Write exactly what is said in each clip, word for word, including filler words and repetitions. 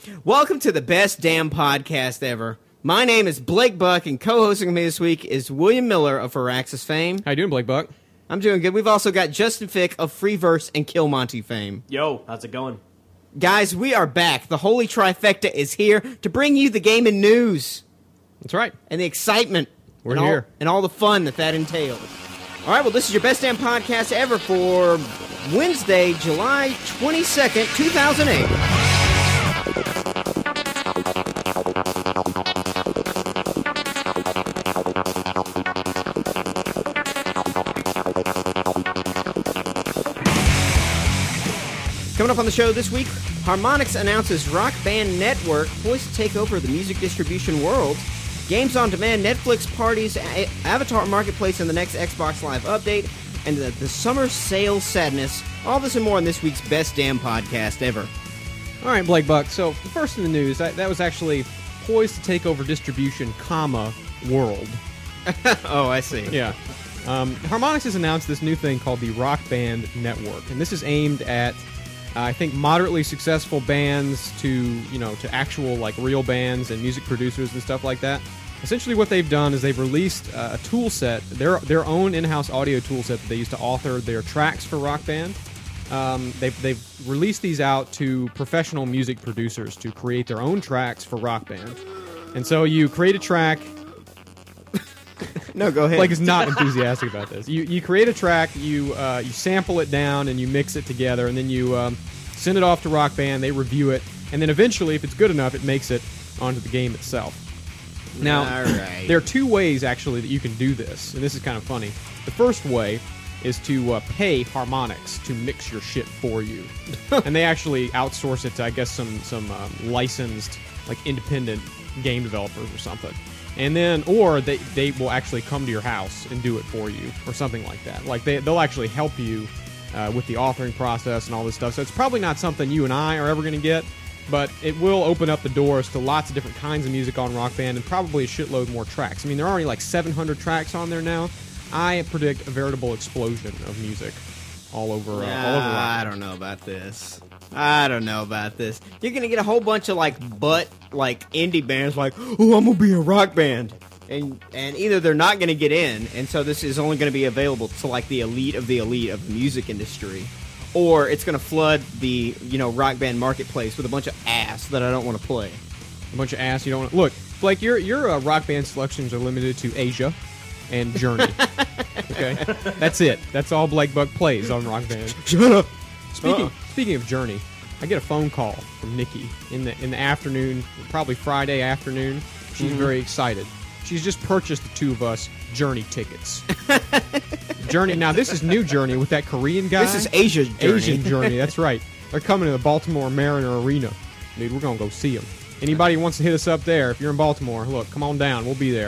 Welcome to the best damn podcast ever. My name is Blake Buck, and co-hosting me this week is William Miller of Firaxis fame. How you doing, Blake Buck? I'm doing good. We've also got Justin Fick of Freeverse and Kill Monty fame. Yo, how's it going? Guys, we are back. The Holy Trifecta is here to bring you the gaming news. That's right. And the excitement. We're and here. All, and all the fun that that entails. All right, well, this is your best damn podcast ever for Wednesday, July twenty-second, two thousand eight. Coming up on the show this week, Harmonix announces Rock Band Network poised to take over the music distribution world. Games on Demand, Netflix parties, a- Avatar Marketplace, and the next Xbox Live update, and the, the summer sale sadness. All this and more in this week's best damn podcast ever. All right, Blake Buck. So, first in the news, that, that was actually poised to take over distribution, comma, world. Oh, I see. Yeah. Um, Harmonix has announced this new thing called the Rock Band Network, and this is aimed at, uh, I think, moderately successful bands to, you know, to actual, like, real bands and music producers and stuff like that. Essentially what they've done is they've released uh, a tool set, their, their own in-house audio tool set that they use to author their tracks for Rock Band. Um, they've, they've released these out to professional music producers to create their own tracks for Rock Band. And so you create a track... No, go ahead. Blake is not enthusiastic about this. You you create a track, you uh, you sample it down, and you mix it together, and then you um, send it off to Rock Band. They review it, and then eventually, if it's good enough, it makes it onto the game itself. Now, All right. there are two ways actually that you can do this, and this is kind of funny. The first way is to uh, pay Harmonix to mix your shit for you, and they actually outsource it to, I guess, some some um, licensed, like, independent game developers or something. And then, or they, they will actually come to your house and do it for you, or something like that. Like, they, they'll actually help you uh, with the authoring process and all this stuff. So it's probably not something you and I are ever going to get, but it will open up the doors to lots of different kinds of music on Rock Band, and probably a shitload more tracks. I mean, there are already like seven hundred tracks on there now. I predict a veritable explosion of music all over, uh, all over Rock I Band. don't know about this. I don't know about this. You're gonna get a whole bunch of like butt like indie bands like, oh, I'm gonna be a rock band, and and either they're not gonna get in, and so this is only gonna be available to like the elite of the elite of the music industry, or it's gonna flood the you know Rock Band Marketplace with a bunch of ass that I don't want to play. A bunch of ass you don't want. Look, Blake, your your uh, Rock Band selections are limited to Asia and Journey. Okay, that's it. That's all Blake Buck plays on Rock Band. Shut up. Speaking Uh-uh. speaking of Journey, I get a phone call from Nikki in the in the afternoon, probably Friday afternoon. She's Mm-hmm. very excited. She's just purchased the two of us Journey tickets. Journey. Now this is new Journey with that Korean guy. This is Asia Journey. Asian Journey. That's right. They're coming to the Baltimore Mariner Arena. Dude, we're gonna go see them. Anybody who wants to hit us up there, if you're in Baltimore, look, come on down. We'll be there.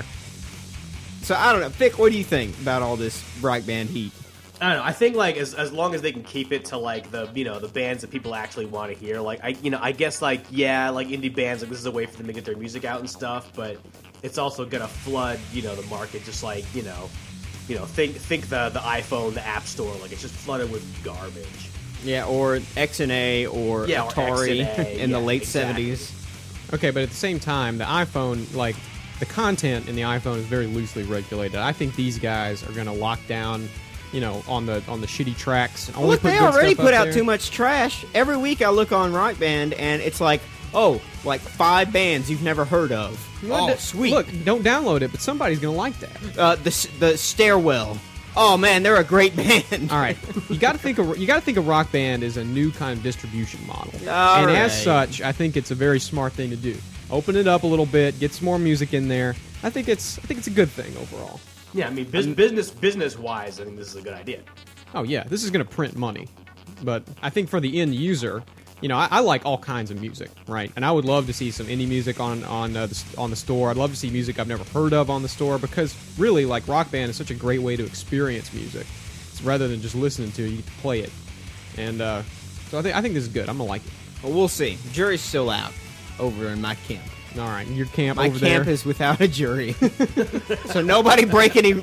So I don't know, Vic. What do you think about all this Rock Band heat? I don't know. I think like as as long as they can keep it to like the you know the bands that people actually want to hear. Like I you know I guess like yeah like indie bands like this is a way for them to get their music out and stuff. But it's also gonna flood you know the market just like you know you know think think the the iPhone the App Store like it's just flooded with garbage. Yeah, or X N A or Yeah, or Atari X N A, in the yeah, late exactly. seventies. Okay, but at the same time, the iPhone, like, the content in the iPhone is very loosely regulated. I think these guys are going to lock down, you know, on the on the shitty tracks. Only Look, put they good already stuff put up out there. too much trash. Every week I look on Rock Band and it's like, oh, like five bands you've never heard of. Well, Oh, d- sweet. Look, don't download it, but somebody's going to like that. uh, the s- the Stairwell. Oh man, they're a great band. All right, you got to think of you got to think of Rock Band as a new kind of distribution model, All and as right. such, I think it's a very smart thing to do. Open it up a little bit, get some more music in there. I think it's I think it's a good thing overall. Yeah, I mean bus- business business wise, I think this is a good idea. Oh yeah, this is going to print money, but I think for the end user, you know, I, I like all kinds of music, right? And I would love to see some indie music on on uh, the, on the store. I'd love to see music I've never heard of on the store because really, like Rock Band is such a great way to experience music. It's rather than just listening to it, you get to play it, and uh, so I think I think this is good. I'm gonna like it. Well, we'll see. Jury's still out over in my camp. All right, your camp My over camp there. is without a jury, so nobody break any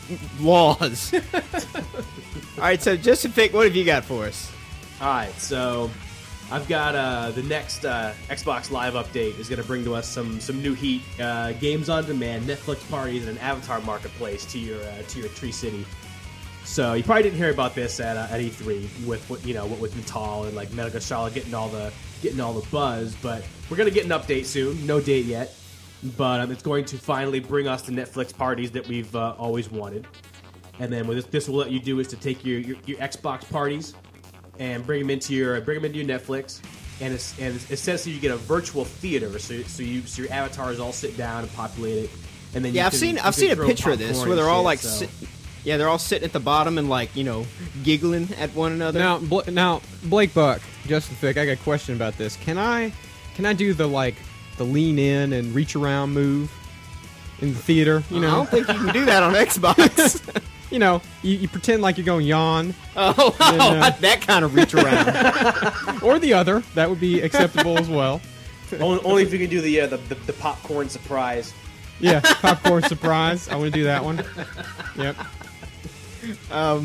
laws. All right, so Justin Fick, what have you got for us? All right, so I've got uh, the next uh, Xbox Live update is going to bring to us some some new heat, uh, games on demand, Netflix parties, and an Avatar marketplace to your uh, to your Tree City. So you probably didn't hear about this at, uh, at E three with what you know what with Natal and like Metal Gear Solid getting all the getting all the buzz, but we're gonna get an update soon. No date yet, but um, it's going to finally bring us the Netflix parties that we've uh, always wanted. And then what this, this will let you do is to take your, your, your Xbox parties and bring them into your bring them into your Netflix, and it's, and it's essentially you get a virtual theater. So so you so your avatars all sit down and populate it, and then Yeah, you I've can, seen you I've can seen a throw picture of this popcorn where they're and all shit, like, so. sit, yeah, they're all sitting at the bottom and like you know giggling at one another. Now, Bl- now, Blake Buck, Justin Fick, I got a question about this. Can I, can I do the like the lean in and reach around move in the theater? You I know, don't think you can do that on Xbox. you know, you, you pretend like you're going yawn, oh, oh, And, uh, not that kind of reach around. or the other. That would be acceptable as well. only, only if you can do the, uh, the, the the popcorn surprise. Yeah, popcorn surprise. I want to do that one. Yep. Um,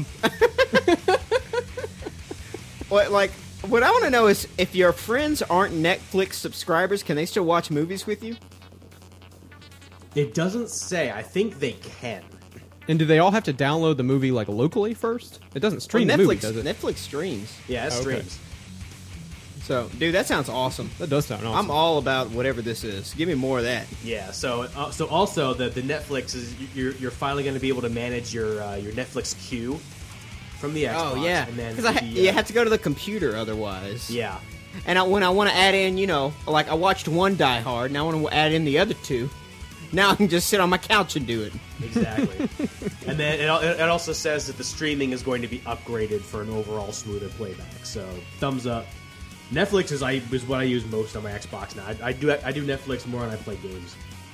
what like what I want to know is if your friends aren't Netflix subscribers, can they still watch movies with you? It doesn't say. I think they can. And do they all have to download the movie like locally first? It doesn't stream Well, the Netflix movie, does it? Netflix streams. Yeah, it Okay. streams. So, dude, that sounds awesome. That does sound awesome. I'm all about whatever this is. Give me more of that. Yeah. So uh, so also the the Netflix is you're you're finally going to be able to manage your uh, your Netflix queue from the Xbox. Oh yeah, And then because I ha- the, you uh, have to go to the computer otherwise. Yeah. And I, when I want to add in, you know, like I watched one Die Hard, now I want to add in the other two. Now I can just sit on my couch and do it. Exactly. And then it, al- it also says that the streaming is going to be upgraded for an overall smoother playback. So thumbs up. Netflix is I is what I use most on my Xbox now. I, I do I do Netflix more when I play games.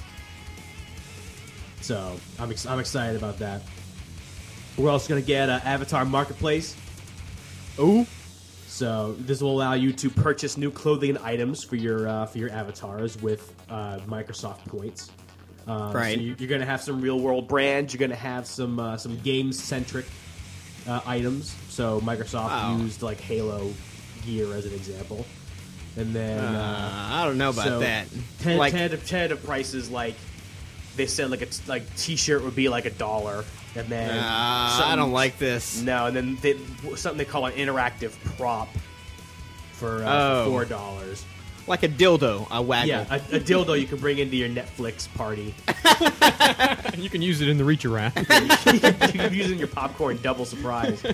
So I'm ex- I'm excited about that. We're also going to get uh, Avatar Marketplace. Ooh. So this will allow you to purchase new clothing and items for your uh, for your avatars with uh, Microsoft points. Um, Right. So you, you're going to have some real world brands. You're going to have some uh, some game centric uh, items. So Microsoft Wow. used like Halo gear as an example, and then Uh, uh, I don't know about so that. Ten, like, ten, ten of prices like they said like a t- like T-shirt would be like a dollar, and then uh, I something- don't like this. no, and then they, something they call an interactive prop for, uh, Oh. for four dollars. Like a dildo, I waggle. Yeah, a, a dildo you can bring into your Netflix party. You can use it in the reach around. You can use it in your popcorn double surprise.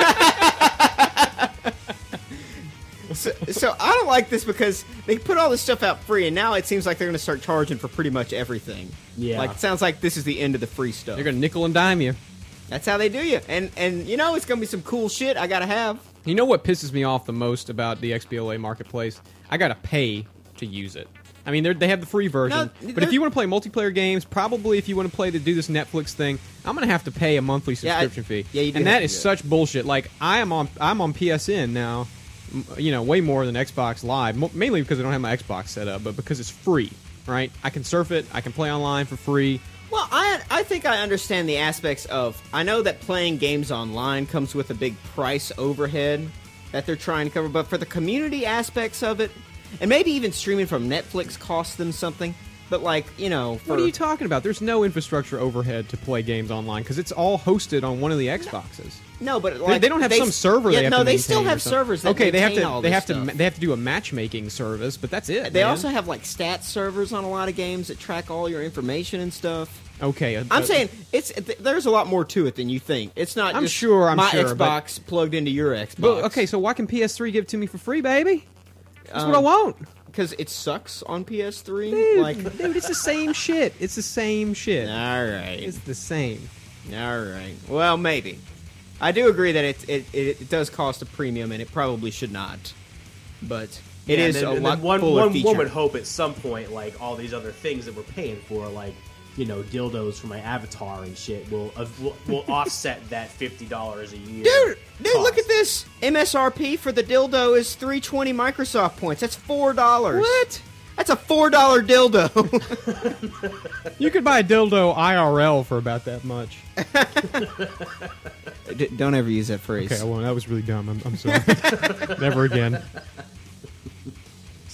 So, so I don't like this because they put all this stuff out free, and now it seems like they're going to start charging for pretty much everything. Yeah. Like, it sounds like this is the end of the free stuff. They're gonna nickel and dime you. That's how they do you. And, and you know, it's going to be some cool shit I got to have. You know what pisses me off the most about the X B L A marketplace? I gotta pay to use it. I mean, they're- they have the free version, No, but if you want to play multiplayer games, probably if you want to play to do this Netflix thing, I'm gonna have to pay a monthly Yeah, I- subscription fee. yeah, you do and have that to is do it. such bullshit. Like I am on, I'm on P S N now. m- You know, way more than Xbox Live, mo- mainly because I don't have my Xbox set up, but because it's free. Right? I can surf it. I can play online for free. Well, I I think I understand the aspects of. I know that playing games online comes with a big price overhead that they're trying to cover, but for the community aspects of it, and maybe even streaming from Netflix costs them something. But like you know, for, What are you talking about? There's no infrastructure overhead to play games online because it's all hosted on one of the Xboxes. no, but They- like they don't have some server. Yeah, they have no, to they still maintain or have something. servers. That okay, they have maintain to. all They this have to. stuff. ma- They have to do a matchmaking service, but that's it. They man. also have like stats servers on a lot of games that track all your information and stuff. okay. a- I'm a- saying it's th- there's a lot more to it than you think. It's not. I'm just sure, I'm my sure, Xbox plugged into your Xbox. But, okay, so why can P S three give it to me for free, baby? That's Um, what I want. because it sucks on P S three. Dude, Like, dude, it's the same shit. It's the same shit. all right, It's the same. all right. Well, maybe. I do agree that it it, it it does cost a premium, and it probably should not. But it Yeah, is and then, a and lot then one, fuller one, feature. one would hope at some point, like all these other things that we're paying for, like you know, dildos for my avatar and shit, will uh, will, will offset that fifty dollars a year. Dude, dude, look cost. at this. M S R P for the dildo is three twenty Microsoft points. That's four dollars. What? That's a four dollar dildo. You could buy a dildo I R L for about that much. D- don't ever use that phrase. Okay, well, that was really dumb. I'm, I'm sorry. Never again.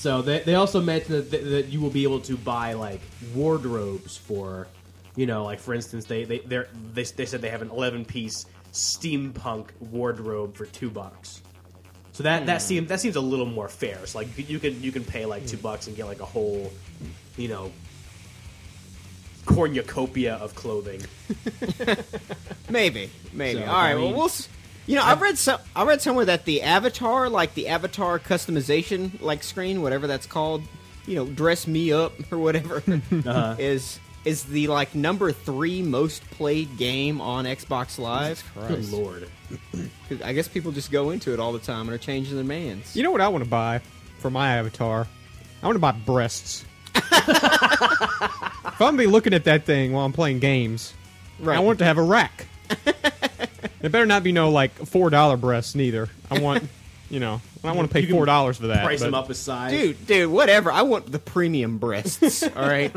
So they they also mentioned that, that you will be able to buy like wardrobes for, you know, like for instance, they they they they they said they have an eleven piece steampunk wardrobe for two bucks. So that that seems that seems a little more fair. It's like you can you can pay like two bucks and get like a whole, you know, cornucopia of clothing. Maybe, maybe. So, All right. I mean- well, we'll. s- You know, I read some. I read somewhere that the avatar, like the avatar customization, like screen, whatever that's called, you know, dress me up or whatever, Uh-huh. is is the like number three most played game on Xbox Live. Good lord. 'Cause I guess people just go into it all the time and are changing their demands. You know what I want to buy for my avatar? I want to buy breasts. If I'm gonna be looking at that thing while I'm playing games, Right. I want it to have a rack. It better not be no like four dollar breasts neither. I want, you know, I don't want to pay You can four dollars for that. Price but- them up a size. Dude, dude, whatever. I want the premium breasts. All right.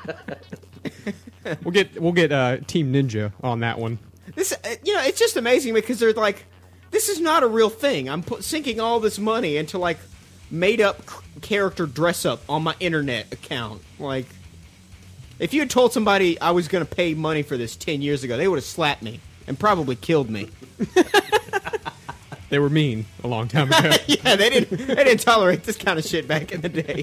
We'll get we'll get uh, Team Ninja on that one. This, uh, you know, it's just amazing because they're like, this is not a real thing. I'm put, sinking all this money into like made up c- character dress up on my internet account. Like, if you had told somebody I was going to pay money for this ten years ago, they would have slapped me and probably killed me. They were mean a long time ago. Yeah, they didn't. They didn't tolerate this kind of shit back in the day.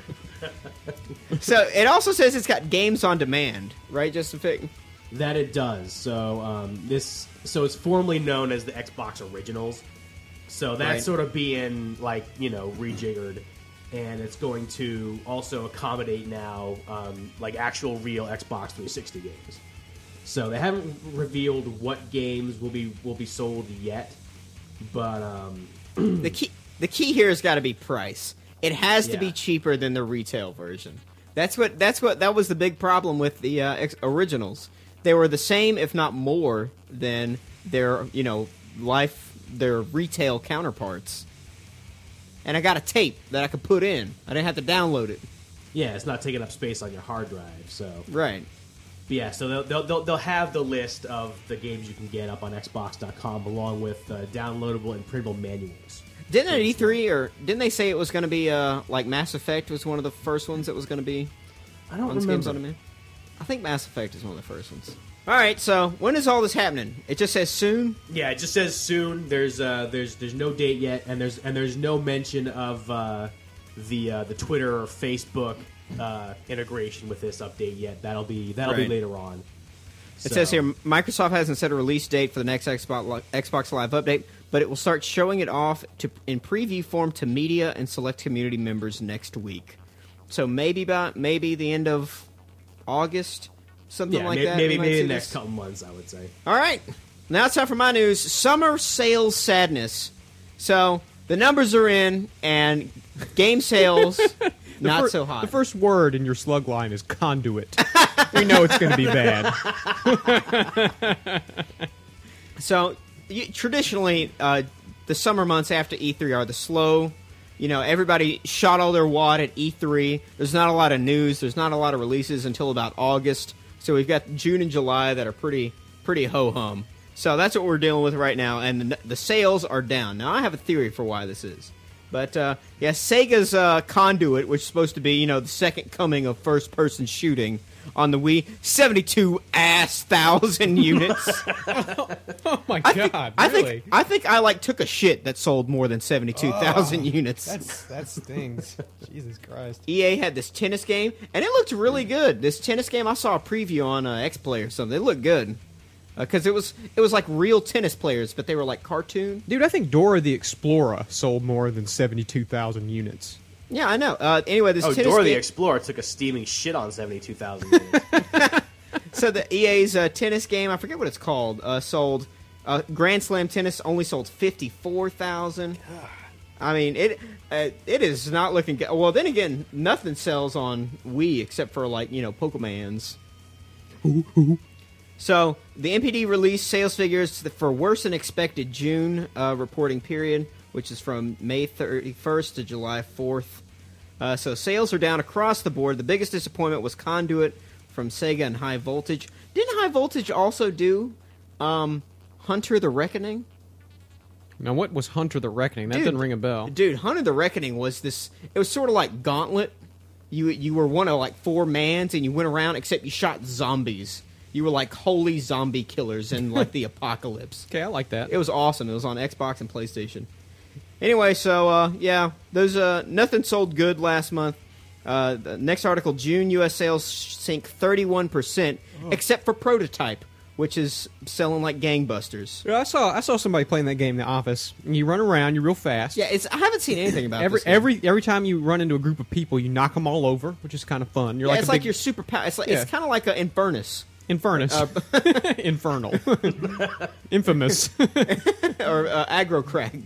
So it also says it's got games on demand, right? Just a pick. That it does. So um, this, so it's formerly known as the Xbox Originals. So that's Right. sort of being like you know rejiggered, and it's going to also accommodate now um, like actual real Xbox three sixty games. So they haven't revealed what games will be will be sold yet, but um, The key, the key here has got to be price. It has to Yeah. be cheaper than the retail version. That's what. That's what. That was the big problem with the uh, ex- originals. They were the same, if not more, than their you know life, their retail counterparts. And I got a tape that I could put in. I didn't have to download it. yeah, it's not taking up space on your hard drive. So Right. But yeah, so they'll, they'll, they'll, they'll have the list of the games you can get up on Xbox dot com along with uh, downloadable and printable manuals. Didn't at E three or didn't they say it was going to be uh, like Mass Effect was one of the first ones that was going to be I don't on this remember. games on demand? I think Mass Effect is one of the first ones. All right, so when is all this happening? It just says soon. Yeah, it just says soon. There's uh, there's there's no date yet, and there's and there's no mention of uh, the uh, the Twitter or Facebook uh, integration with this update yet. That'll be that'll Right. be later on. It So- says here Microsoft hasn't set a release date for the next Xbox Li- Xbox Live update, but it will start showing it off to in preview form to media and select community members next week. So maybe about maybe the end of August, something yeah, like may- that. maybe we might maybe see the next this. couple months, I would say. All right, now it's time for my news. Summer sales sadness. So the numbers are in, and game sales not fir- so hot. The first word in your slug line is conduit. We know it's going to be bad. So you, traditionally, uh, the summer months after E three are the slow. You know, everybody shot all their wad at E three. There's not a lot of news. There's not a lot of releases until about August. So we've got June and July that are pretty pretty ho hum. So that's what we're dealing with right now, and the, the sales are down. Now I have a theory for why this is, but uh, yeah, Sega's uh, Conduit, which is supposed to be you know the second coming of first person shooting on the Wii, seventy-two ass thousand units. Oh my I god! think, I really? think I think I like took a shit that sold more than seventy-two thousand units. That's that stings. Jesus Christ! E A had this tennis game, and it looked really good. This tennis game, I saw a preview on uh, X Play or something. It looked good because it was it was like real tennis players, but they were like cartoon. Dude, I think Dora the Explorer sold more than seventy-two thousand units. Yeah, I know. Uh, anyway, this Oh, tennis Dora the game. Explorer took a steaming shit on seventy-two thousand units. So the E A's uh, tennis game, I forget what it's called, uh, sold uh, Grand Slam tennis only sold fifty-four thousand. I mean, it uh, it is not looking good. Well, then again, nothing sells on Wii except for like you know Pokemans. So the M P D released sales figures for worse than expected June uh, reporting period, which is from May thirty-first to July fourth. Uh, so sales are down across the board. The biggest disappointment was Conduit from Sega and High Voltage. Didn't High Voltage also do um, Hunter the Reckoning? Now, what was Hunter the Reckoning? That Dude, doesn't ring a bell. Dude, Hunter the Reckoning was this. It was sort of like Gauntlet. You you were one of like four mans, and you went around, except you shot zombies. You were like holy zombie killers in like the apocalypse. Okay, I like that. It was awesome. It was on Xbox and PlayStation. Anyway, so uh, yeah, those uh, nothing sold good last month. Uh, the next article: June U S sales sink thirty-one percent, except for Prototype, which is selling like gangbusters. Yeah, I saw I saw somebody playing that game in the office. You run around, you're real fast. Yeah, it's I haven't seen anything about Every this game. every every time you run into a group of people, you knock them all over, which is kind of fun. You're yeah, like it's a like big your superpower. It's like Yeah. it's kind of like a Infernus Infernus, Uh, infernal, infamous. or uh, Aggro Crag.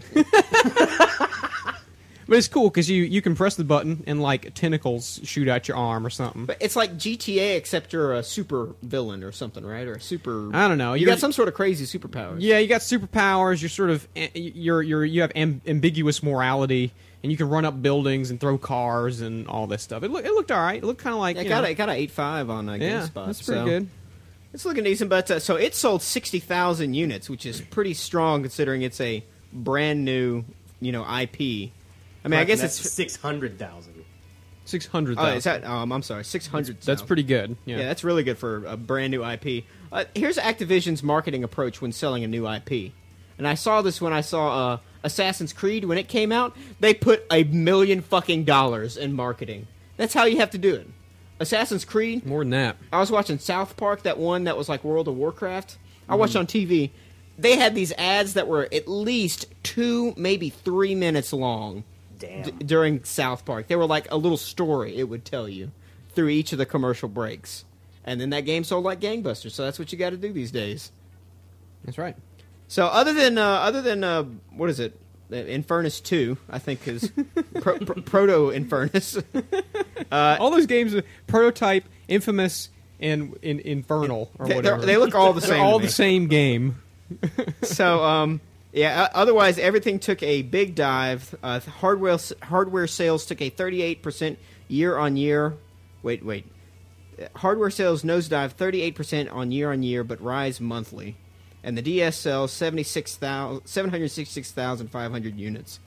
But it's cool because you, you can press the button and like tentacles shoot out your arm or something. But it's like G T A, except you're a super villain or something, right? Or a super. I don't know. You You're- got some sort of crazy superpowers. Yeah, you got superpowers. You're sort of you're you're you have amb- ambiguous morality, and you can run up buildings and throw cars and all this stuff. It look it looked all right. It looked kind of like Yeah, it you got know, a, it got an eight five on uh, yeah, GameSpot. that's pretty so good. It's looking decent, but uh, so it sold sixty thousand units, which is pretty strong considering it's a brand new, you know, I P. I mean, I guess it's six hundred thousand. Six hundred Oh, thousand. is that? Um, I'm sorry, six hundred. That's pretty good. Yeah. Yeah, that's really good for a brand new I P. Uh, here's Activision's marketing approach when selling a new I P. And I saw this when I saw uh, Assassin's Creed when it came out. They put a million fucking dollars in marketing. That's how you have to do it. Assassin's Creed. More than that. I was watching South Park, that one that was like World of Warcraft. I watched on T V. They had these ads that were at least two, maybe three minutes long. Damn. D- during South Park. They were like a little story it would tell you through each of the commercial breaks. And then that game sold like gangbusters, so that's what you got to do these days. That's right. So other than uh, other than uh, what is it? Uh, Infernus two, I think is pro- pro- Proto Infernus. All those games, uh, Prototype, Infamous, and in, Infernal or They, whatever. they're- they look all the They're same. all to me. the same game. So, um, yeah. Uh, otherwise, everything took a big dive. Uh, hardware hardware sales took a thirty-eight percent year on year. Wait, wait. Uh, Hardware sales nosedive thirty-eight percent on year on year, but rise monthly. And the D S sells seventy-six thousand seven hundred sixty-six thousand five hundred units.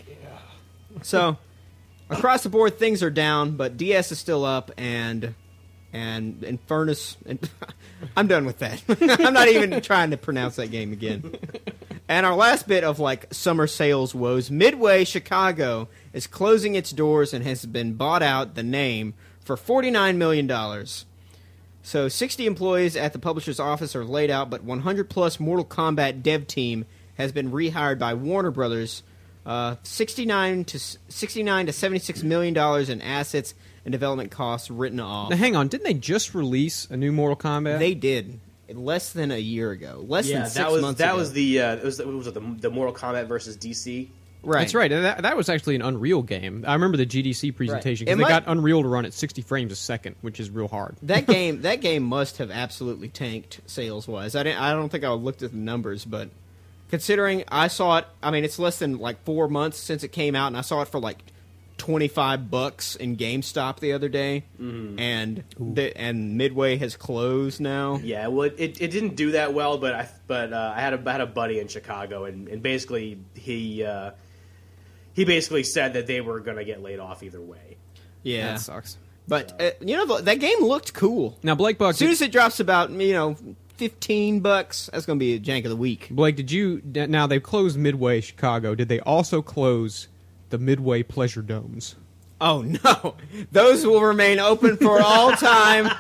So, across the board, things are down, but D S is still up, and and Infernus. And I'm done with that. I'm not even trying to pronounce that game again. And our last bit of like summer sales woes: Midway Chicago is closing its doors and has been bought out. The name for forty-nine million dollars. So sixty employees at the publisher's office are laid out, but one hundred plus Mortal Kombat dev team has been rehired by Warner Brothers. Uh, sixty-nine to sixty-nine to seventy-six million dollars in assets and development costs written off. Now, hang on. Didn't they just release a new Mortal Kombat? They did less than a year ago. Less Yeah, than six that was months that ago. was the uh, it was, it was the, the Mortal Kombat versus D C. right. That's right. and That, that was actually an Unreal game. I remember the G D C presentation Right. because It they might- got Unreal to run at sixty frames a second, which is real hard. That game, that game must have absolutely tanked sales wise. I didn't. I don't think I looked at the numbers, but considering I saw it, I mean, it's less than like four months since it came out, and I saw it for like twenty-five bucks in GameStop the other day, Mm-hmm. and the, and Midway has closed now. Yeah, well, it, it, it didn't do that well, but I but uh, I had a I had a buddy in Chicago, and, and basically he uh, he basically said that they were going to get laid off either way. Yeah, That sucks. but uh, you know that game looked cool. Now, Blake Buck, As soon as it drops about you know fifteen bucks, that's going to be a jank of the week. Blake, did you? Now they've closed Midway Chicago. Did they also close the Midway Pleasure Domes? Oh no, those will remain open for all time.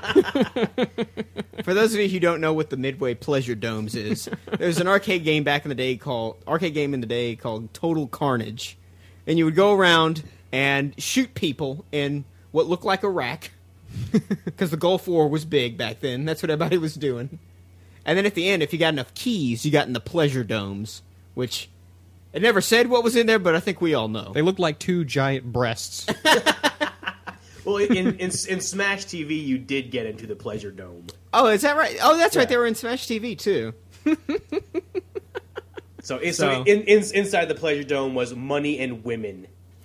For those of you who don't know what the Midway Pleasure Domes is, there's an arcade game back in the day called arcade game in the day called Total Carnage, and you would go around and shoot people in what looked like a rack because the Gulf War was big back then. That's what everybody was doing. And then at the end, if you got enough keys, you got in the Pleasure Domes, which it never said what was in there, but I think we all know. They looked like two giant breasts. Well, in, in in Smash T V, you did get into the Pleasure Dome. Oh, is that right? Oh, that's right. Yeah. They were in Smash T V too. So, in, So- so in, in, inside the Pleasure Dome was money and women.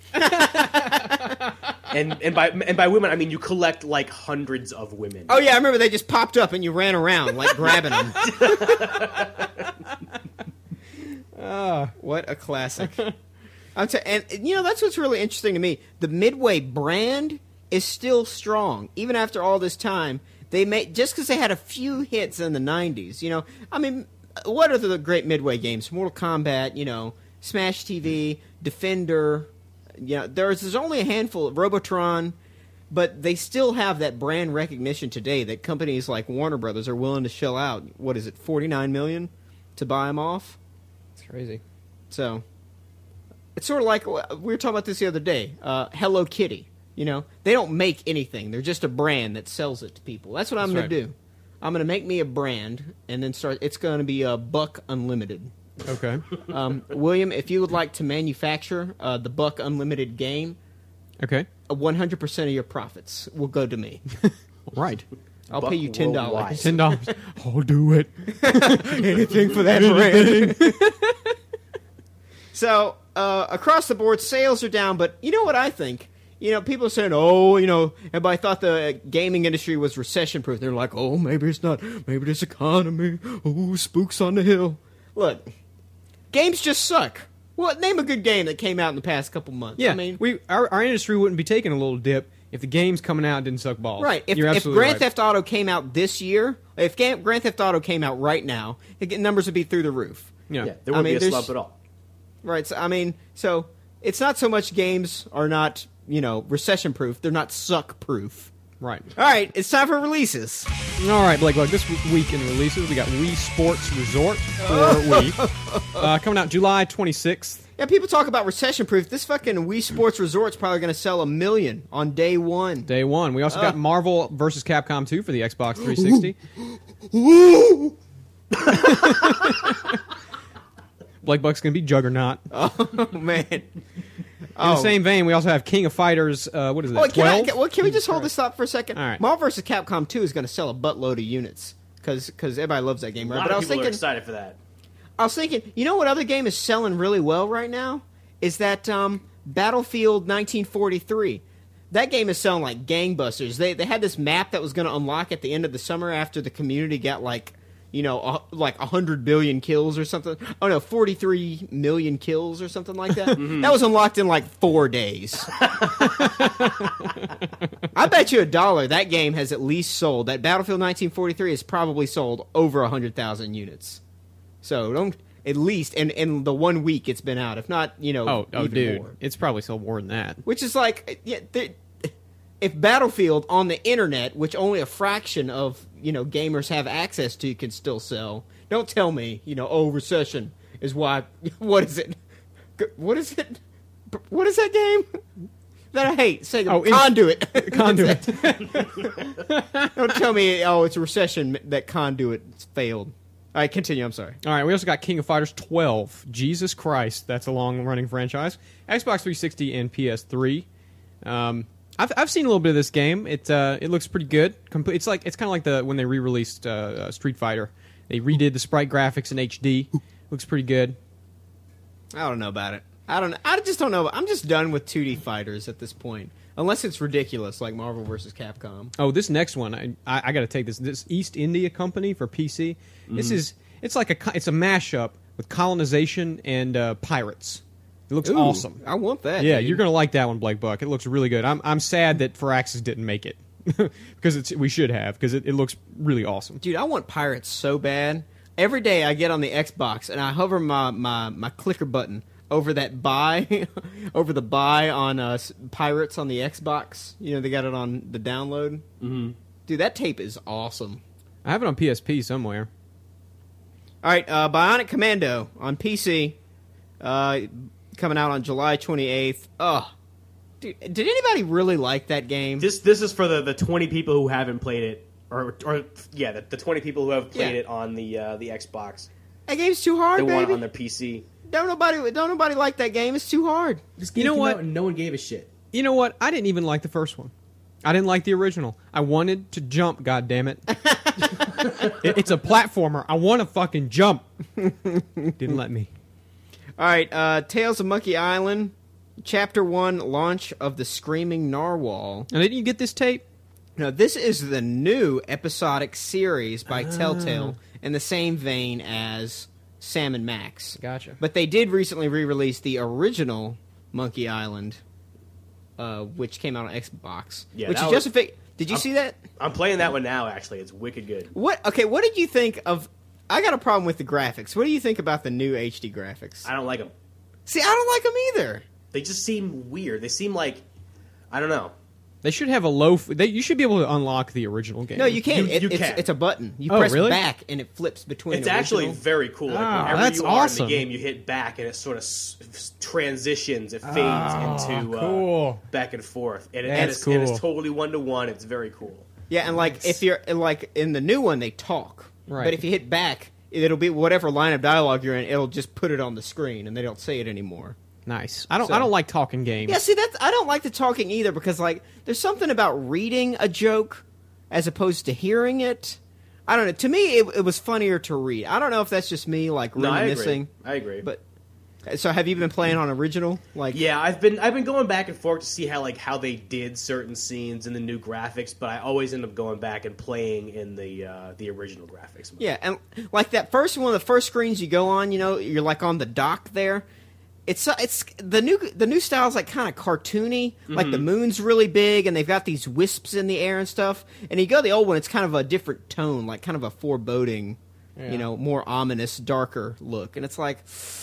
and and by and by women, I mean you collect like hundreds of women. Oh yeah, I remember they just popped up and you ran around like grabbing them. Uh, What a classic. I'm t- and, you know, that's what's really interesting to me. The Midway brand is still strong. Even after all this time, they made just because they had a few hits in the nineties. You know, I mean, what are the great Midway games? Mortal Kombat, you know, Smash T V, Defender. You know, there's, there's only a handful of Robotron, but they still have that brand recognition today that companies like Warner Brothers are willing to shell out, what is it, forty-nine million dollars to buy them off? it's crazy. So, it's sort of like, we were talking about this the other day, uh, Hello Kitty. You know, they don't make anything. They're just a brand that sells it to people. That's what I'm That's going to right. do. I'm going to make me a brand, and then start. It's going to be a Buck Unlimited. Okay. Um, William, if you would like to manufacture uh, the Buck Unlimited game, Okay. uh, one hundred percent of your profits will go to me. Right. I'll Buck pay you ten Worldwide. dollars. Ten dollars. I'll do it. Anything for that brand. So, uh, across the board, sales are down, but you know what I think? You know, people are saying, oh, you know, everybody thought the gaming industry was recession-proof. They're like, oh, maybe it's not. Maybe this economy. Oh, spooks on the hill. Look, games just suck. Well, name a good game that came out in the past couple months. Yeah. I mean, we our, our industry wouldn't be taking a little dip if the game's coming out and didn't suck balls. right. If, You're if absolutely Grand right. Theft Auto came out this year, if Ga- Grand Theft Auto came out right now, the numbers would be through the roof. Yeah. Yeah, there I wouldn't mean, be a there's- slump at all. Right. So, I mean, so it's not so much games are not, you know, recession proof. They're not suck proof. Right. All right, it's time for releases. All right, Blake. Look, this week in releases, we got Wii Sports Resort for Wii, uh, coming out July twenty-sixth. Yeah, people talk about recession proof. This fucking Wii Sports Resort's probably going to sell a million on day one. Day one. We also Uh. got Marvel versus Capcom two for the Xbox three sixty. Blake Buck's gonna be Juggernaut. Oh man. In Oh. the same vein, we also have King of Fighters. Uh, what is Oh, that? can, I, Twelve. can, well, can we just hold this thought for a second? All right. Marvel versus. Capcom two is going to sell a buttload of units because everybody loves that game, A right? lot But I of was people are thinking, excited for that. I was thinking, you know what other game is selling really well right now? Is that um, Battlefield nineteen forty-three. That game is selling like gangbusters. They they had this map that was going to unlock at the end of the summer after the community got like, you know, uh, like one hundred billion kills or something. Oh no, forty-three million kills or something like that. That was unlocked in like four days. I bet you a dollar that game has at least sold. That Battlefield nineteen forty-three has probably sold over one hundred thousand units. So don't at least in in the one week it's been out. If not, you know, Oh, oh, even dude, more. it's probably sold more than that. Which is like, yeah, they- if Battlefield on the internet, which only a fraction of you know gamers have access to, can still sell. Don't tell me, you know, oh, recession is why. What is it? What is it? What is that game that I hate? Say Oh, in- Conduit. Conduit. Don't tell me, oh, it's a recession that Conduit failed. All right, continue. I'm sorry. All right, we also got King of Fighters twelve. Jesus Christ, that's a long-running franchise. Xbox three sixty and P S three. Um, I've I've seen a little bit of this game. It uh, it looks pretty good. Comple- It's like it's kind of like the when they re-released uh, uh, Street Fighter. They redid the sprite graphics in H D. Looks pretty good. I don't know about it. I don't. I just don't know. I'm just done with two D fighters at this point, unless it's ridiculous like Marvel versus Capcom. Oh, this next one, I I, I got to take this. This East India Company for P C. This is it's like a co- it's a mashup with colonization and uh, pirates. It looks Ooh, awesome. I want that. Yeah, dude. you're gonna like that one, Blake Buck. It looks really good. I'm I'm sad that Firaxis didn't make it because it's we should have because it, it looks really awesome. Dude, I want pirates so bad. Every day I get on the Xbox and I hover my, my, my clicker button over that buy, over the buy on uh, s- Pirates on the Xbox. You know, they got it on the download. Mm-hmm. Dude, that tape is awesome. I have it on P S P somewhere. All right, uh, Bionic Commando on P C, uh, coming out on July twenty-eighth. Ugh. Dude, did anybody really like that game? This this is for the, the twenty people who haven't played it, or or yeah, the, the twenty people who have played Yeah. it on the uh, the Xbox. That game's too hard, They want baby. it on their P C. Don't nobody, don't nobody like that game. It's too hard. This You game know came what? out and no one gave a shit. You know what? I didn't even like the first one. I didn't like the original. I wanted to jump. God damn it! It- it's a platformer. I want to fucking jump. Didn't let me. All right, uh, Tales of Monkey Island, Chapter One: Launch of the Screaming Narwhal. And didn't you get this tape? Now, this is the new episodic series by Telltale, in the same vein as Sam and Max. Gotcha. But they did recently re-release the original Monkey Island, uh, which came out on Xbox. Yeah, which that is was- just a fake. Did you I'm- see that? I'm playing that one now. Actually, it's wicked good. What? Okay, what did you think of? I got a problem with the graphics. What do you think about the new H D graphics? I don't like them. See, I don't like them either. They just seem weird. They seem like I don't know. They should have a low. F- they, you should be able to unlock the original game. No, you can't. You- It, you it's, can. it's a button. You Oh, press really? back and it flips between. It's original. actually very cool. Like Ah, wherever that's you are awesome. in the game, you hit back and it sort of s- s- transitions. It fades Ah, into uh, cool. back and forth, and, it, That's and, it's, and cool. it's totally one to one. It's very cool. Yeah, and like if you're like in the new one, they talk. Right. But if you hit back, it'll be whatever line of dialogue you're in. It'll just put it on the screen, and they don't say it anymore. Nice. I don't. So- I don't like talking games. Yeah, see, that's I don't like the talking either because like there's something about reading a joke as opposed to hearing it. I don't know. To me, it, it was funnier to read. I don't know if that's just me like No, I agree. reminiscing. I agree. But so have you been playing on original? Like Yeah, I've been I've been going back and forth to see how like how they did certain scenes in the new graphics, but I always end up going back and playing in the uh, the original graphics. mode. Yeah, and like that first one of the first screens you go on, you know, you're like on the dock there. It's uh, it's the new the new style is like kind of cartoony. Like the moon's really big, and they've got these wisps in the air and stuff. And you go to the old one, it's kind of a different tone, like kind of a foreboding, Yeah. you know, more ominous, darker look. And it's like,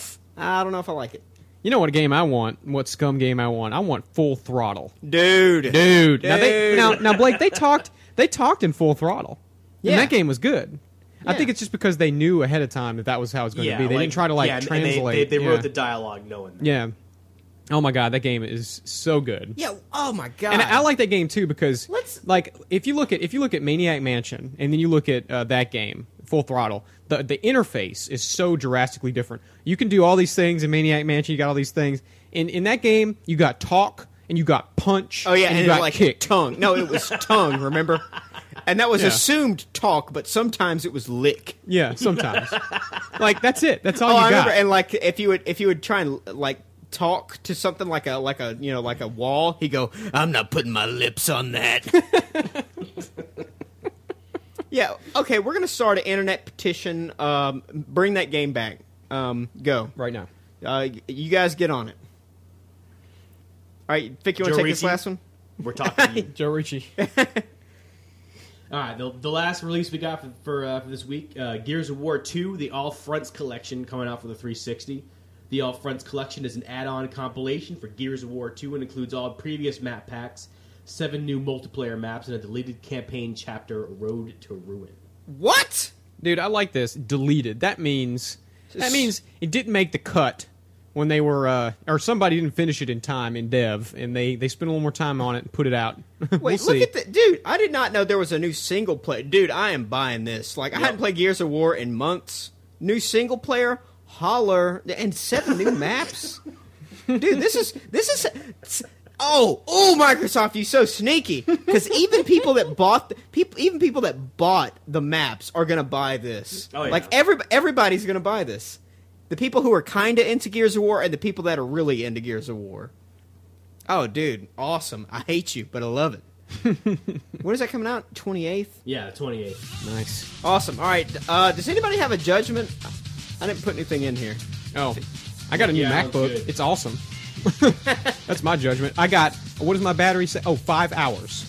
I don't know if I like it, You know what game I want? What scum game I want? I want Full Throttle. dude. Dude. Now, they, Dude. now, now, Blake, they talked. They talked in Full Throttle. Yeah. And that game was good. I Yeah. think it's just because they knew ahead of time that that was how it was going yeah, to be. They like- didn't try to like yeah, and- and translate. they, they, they yeah. wrote the dialogue knowing. that. Yeah. Oh my god, that game is so good. Yeah. Oh my god. And I, I like that game too because, Let's- like, if you look at if you look at Maniac Mansion and then you look at uh, that game, Full Throttle, the the interface is so drastically different. You can do all these things in Maniac Mansion. You got all these things in in that game. You got talk and you got punch. Oh yeah, and and, you got like kick. tongue. No, it was tongue. Remember? And that was Yeah. assumed talk, but sometimes it was lick. Yeah, sometimes. Like that's it. That's all Oh, you I got. remember. And like, if you would, if you would try and like talk to something like a like a you know like a wall, he'd go, "I'm not putting my lips on that." Yeah. Okay, we're gonna start an internet petition. Um, bring that game back. Um, go. right now. Uh, y- you guys get on it. All right, Vic, you want Joe to take this Ricci? last one? We're talking. to you. Joe Ricci. All right, the, the last release we got for for, uh, for this week, uh, Gears of War two, the All Fronts Collection, coming out for the three sixty. The All Fronts Collection is an add-on compilation for Gears of War two and includes all previous map packs, seven new multiplayer maps, and a deleted campaign chapter, Road to Ruin. What? Dude, I like this. Deleted. That means that means it didn't make the cut when they were uh, or somebody didn't finish it in time in dev and they they spent a little more time on it and put it out. Wait, we'll look see. at that, dude! I did not know there was a new single player. Dude, I am buying this. Like, I hadn't played Gears of War in months. New single player, holler, and seven new maps. Dude, this is this is. Oh, oh, Microsoft, you so sneaky. Because even people that bought the, people, even people that bought the maps are gonna buy this. Oh, yeah. Like every everybody's gonna buy this. The people who are kind of into Gears of War and the people that are really into Gears of War. Oh, dude, awesome! I hate you, but I love it. When is that coming out? twenty-eighth? Yeah, the twenty-eighth. Nice. Awesome. All right. Uh, does anybody have a judgment? I didn't put anything in here. Oh, I got a new Yeah, that looks MacBook. good. It's awesome. That's my judgment. I got, what does my battery say? Oh, five hours.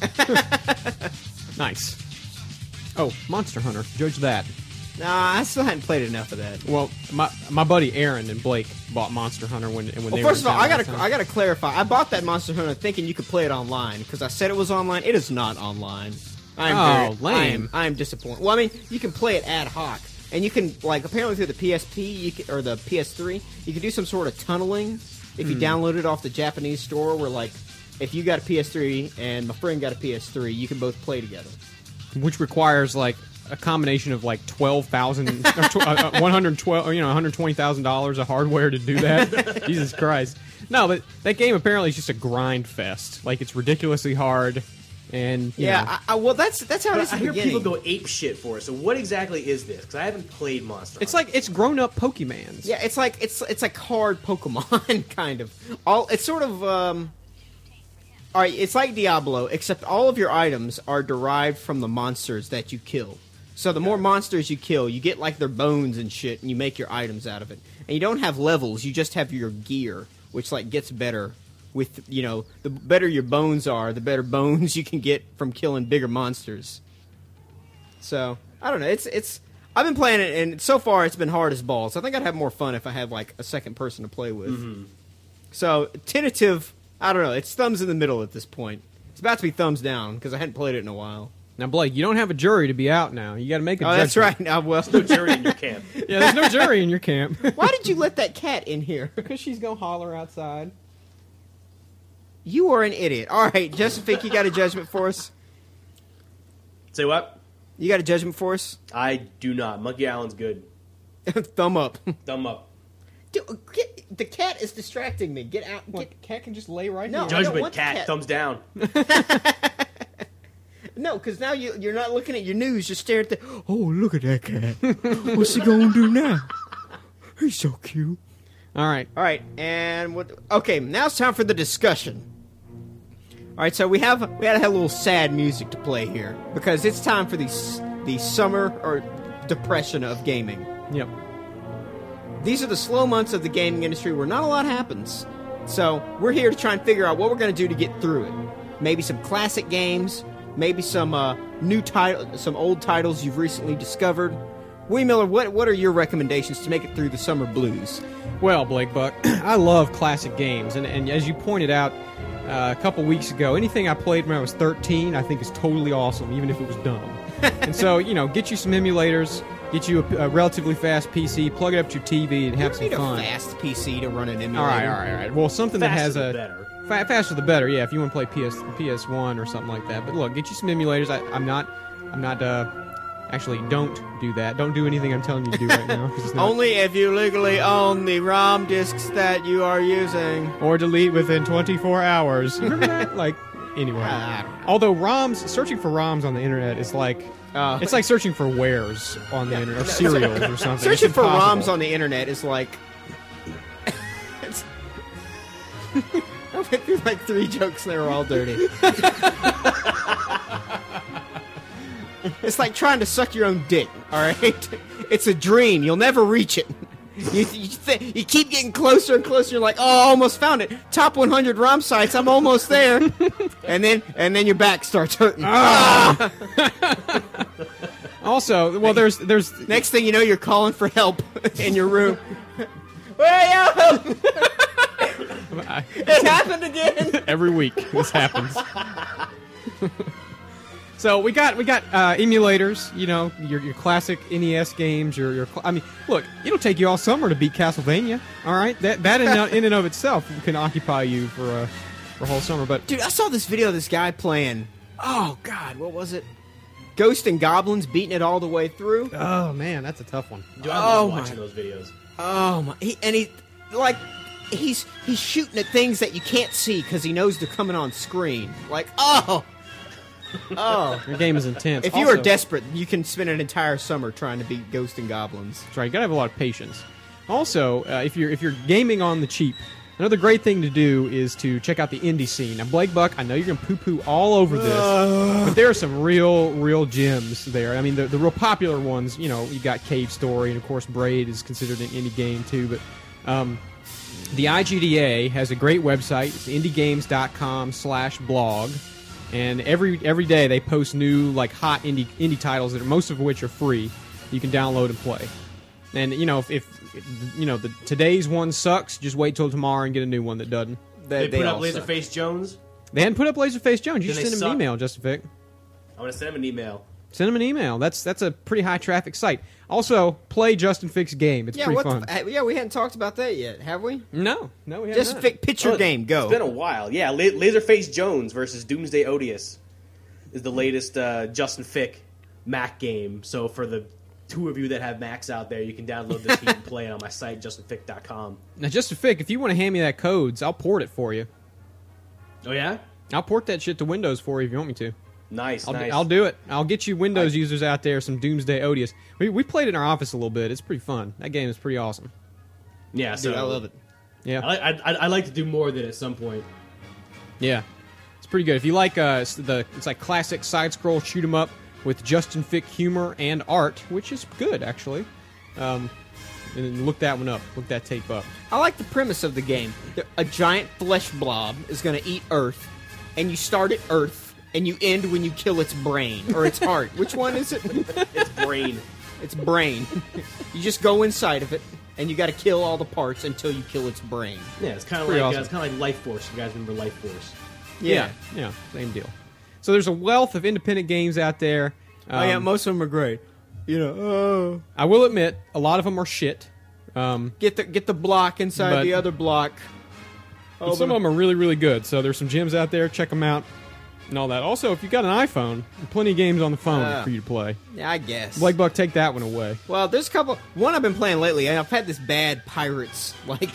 Nice. Oh, Monster Hunter. Judge that. Nah, I still hadn't played enough of that. Well, my my buddy Aaron and Blake bought Monster Hunter when when Well, they first of were in all, I town gotta last I time. gotta clarify. I bought that Monster Hunter thinking you could play it online because I said it was online. It is not online. I'm Oh, very, I am, lame. I am disappointed. Well, I mean, you can play it ad hoc, and you can like apparently through the P S P you can, or the P S three, you can do some sort of tunneling if Hmm. you download it off the Japanese store. Where like, if you got a P S three and my friend got a P S three, you can both play together. which requires like a combination of like twelve thousand, or tw- uh, one hundred twelve, or, you know, one hundred twenty thousand dollars of hardware to do that. Jesus Christ! No, but that game apparently is just a grind fest. Like it's ridiculously hard, and you Yeah, know, I, I, well, that's that's how it But is. I in the hear beginning. people go ape shit for it. So what exactly is this? Because I haven't played Monster. it's Hunter. like it's grown up Pokemans. Yeah, it's like it's it's like hard Pokemon kind of. All it's sort of um all right, it's like Diablo except all of your items are derived from the monsters that you kill. So the more monsters you kill, you get like their bones and shit, and you make your items out of it. And you don't have levels; you just have your gear, which like gets better with you know the better your bones are, the better bones you can get from killing bigger monsters. So I don't know. It's it's. I've been playing it, and so far it's been hard as balls. I think I'd have more fun if I had like a second person to play with. Mm-hmm. So tentative. I don't know. It's thumbs in the middle at this point. It's about to be thumbs down because I hadn't played it in a while. Now, Blake, you don't have a jury to be out now. You got to make a Oh, judgment. that's right. Now, well, No jury in your camp. Yeah, there's no jury in your camp. why did you let that cat in here? Because she's going to holler outside. You are an idiot. All right, Justin Fink, you got a judgment for us? Say what? You got a judgment for us? I do not. Monkey Island's good. Thumb up. Thumb up. Dude, get, the cat is distracting me. Get out. What, Get, cat can just lay right No. here. I don't Judgment, want the cat, cat. thumbs down. no, because now you, you're not looking at your news. Just stare at the. Oh, look at that cat. What's he going to do now? He's so cute. All right. All right, and what? Okay, now it's time for the discussion. All right, so we have we had to have a little sad music to play here because it's time for the s- the summer or depression of gaming. Yep. These are the slow months of the gaming industry where not a lot happens. So we're here to try and figure out what we're going to do to get through it. Maybe some classic games, maybe some uh, new title, some old titles you've recently discovered. William Miller, what what are your recommendations to make it through the summer blues? Well, Blake Buck, I love classic games, and, and as you pointed out uh, a couple weeks ago, anything I played when I was thirteen, I think is totally awesome, even if it was dumb. And so, you know, get you some emulators, get you a, a relatively fast P C, plug it up to your T V, and You have don't some need fun. a fast P C to run an emulator. All right, all right, all right. Well, something that has Faster a the better. Fa- faster the better, yeah. If you want to play P S P S one or something like that. But look, get you some emulators. I, I'm not, I'm not. Uh, actually, don't do that. Don't do anything I'm telling you to do right now. 'Cause it's not, Only if you legally own the ROM discs that you are using. or delete within twenty-four hours. Remember that? Like, anyway. I don't know. Although ROMs, searching for ROMs on the internet is like, Uh, it's like searching for wares on the internet, or cereals or something. Searching It's for impossible. ROMs on the internet is like. it's, I went through like three jokes and they were all dirty. It's like trying to suck your own dick, alright? It's a dream. You'll never reach it. You, you, th- you keep getting closer and closer. You're like, oh, I almost found it. Top one hundred ROM sites. I'm almost there. And then and then your back starts hurting. Ah! Also, well, there's there's Next thing you know, you're calling for help in your room. Where are you? It happened again. every week this happens. So we got we got uh, emulators, you know, your your classic N E S games. Your your cl- I mean, look, it'll take you all summer to beat Castlevania. All right, that that in, in and of itself can occupy you for a for a whole summer. But Dude, I saw this video of this guy playing. Oh God, what was it? Ghost and Goblins, beating it all the way through. oh man, that's a tough one. Dude, I Oh, love my- watching those videos. Oh my! He, and he like he's he's shooting at things that you can't see because he knows they're coming on screen. Like oh, oh. Your game is intense. If you Also- are desperate, you can spend an entire summer trying to beat Ghost and Goblins. That's right. You gotta have a lot of patience. Also, uh, if you're if you're gaming on the cheap, another great thing to do is to check out the indie scene. Now, Blake Buck, I know you're gonna poo-poo all over this, but there are some real, real gems there. I mean, the the real popular ones. You know, you got Cave Story, and of course, Braid is considered an indie game too. But um, the I G D A has a great website. It's indiegames dot com slash blog. And every every day they post new like hot indie indie titles that are, most of which are free. You can download and play. And you know if, if you know the today's one sucks, just wait till tomorrow and get a new one that doesn't. They, put up all suck. Laserface Jones. They hadn't put up Laserface Jones. You Then should they send him an suck. email, Justin Fick. I'm gonna send him an email. Send him an email. That's that's a pretty high traffic site. Also, play Justin Fick's game. It's Yeah, pretty what? fun. The, f- yeah, we hadn't talked about that yet, have we? no, no, we haven't. Just pick, pitch your Oh, game. Go. It's been a while. Yeah, La- Laserface Jones versus Doomsday Odious is the latest uh, Justin Fick Mac game. So for the two of you that have Macs out there, you can download this game and play it on my site, justin fick dot com. Now, Justin Fick, if you want to hand me that codes, I'll port it for you. Oh yeah, I'll port that shit to Windows for you if you want me to. nice, I'll, nice. I'll do it. I'll get you Windows users out there some Doomsday Odious. We, we played it in our office a little bit. It's pretty fun. That game is pretty awesome. Yeah, so Dude, I love it. Yeah, I, I, I, I like to do more of that at some point. yeah, it's pretty good. If you like uh, s- the, it's like classic side scroll shoot 'em up with Justin Fick humor and art, which is good actually. Um, and look that one up. Look that tape up. I like the premise of the game. A giant flesh blob is going to eat Earth, and you start at Earth, and you end when you kill its brain or its heart. Which one is it? It's brain. Its brain. You just go inside of it, and you got to kill all the parts until you kill its brain. Yeah, it's kind of Pretty like awesome. uh, it's kind of like Life Force. You guys remember Life Force? Yeah, yeah, same deal. So there's a wealth of independent games out there. Um, oh yeah, most of them are great. You know, oh, I will admit, a lot of them are shit. Um, get the get the block inside But- the other block. but Oh, some but- of them are really, really good. So there's some gems out there. Check them out and all that. Also, if you got an iPhone, plenty of games on the phone Ah. for you to play. Yeah, I guess. Blake Buck, take that one away. Well, there's a couple. One I've been playing lately, and I've had this bad pirates. Like,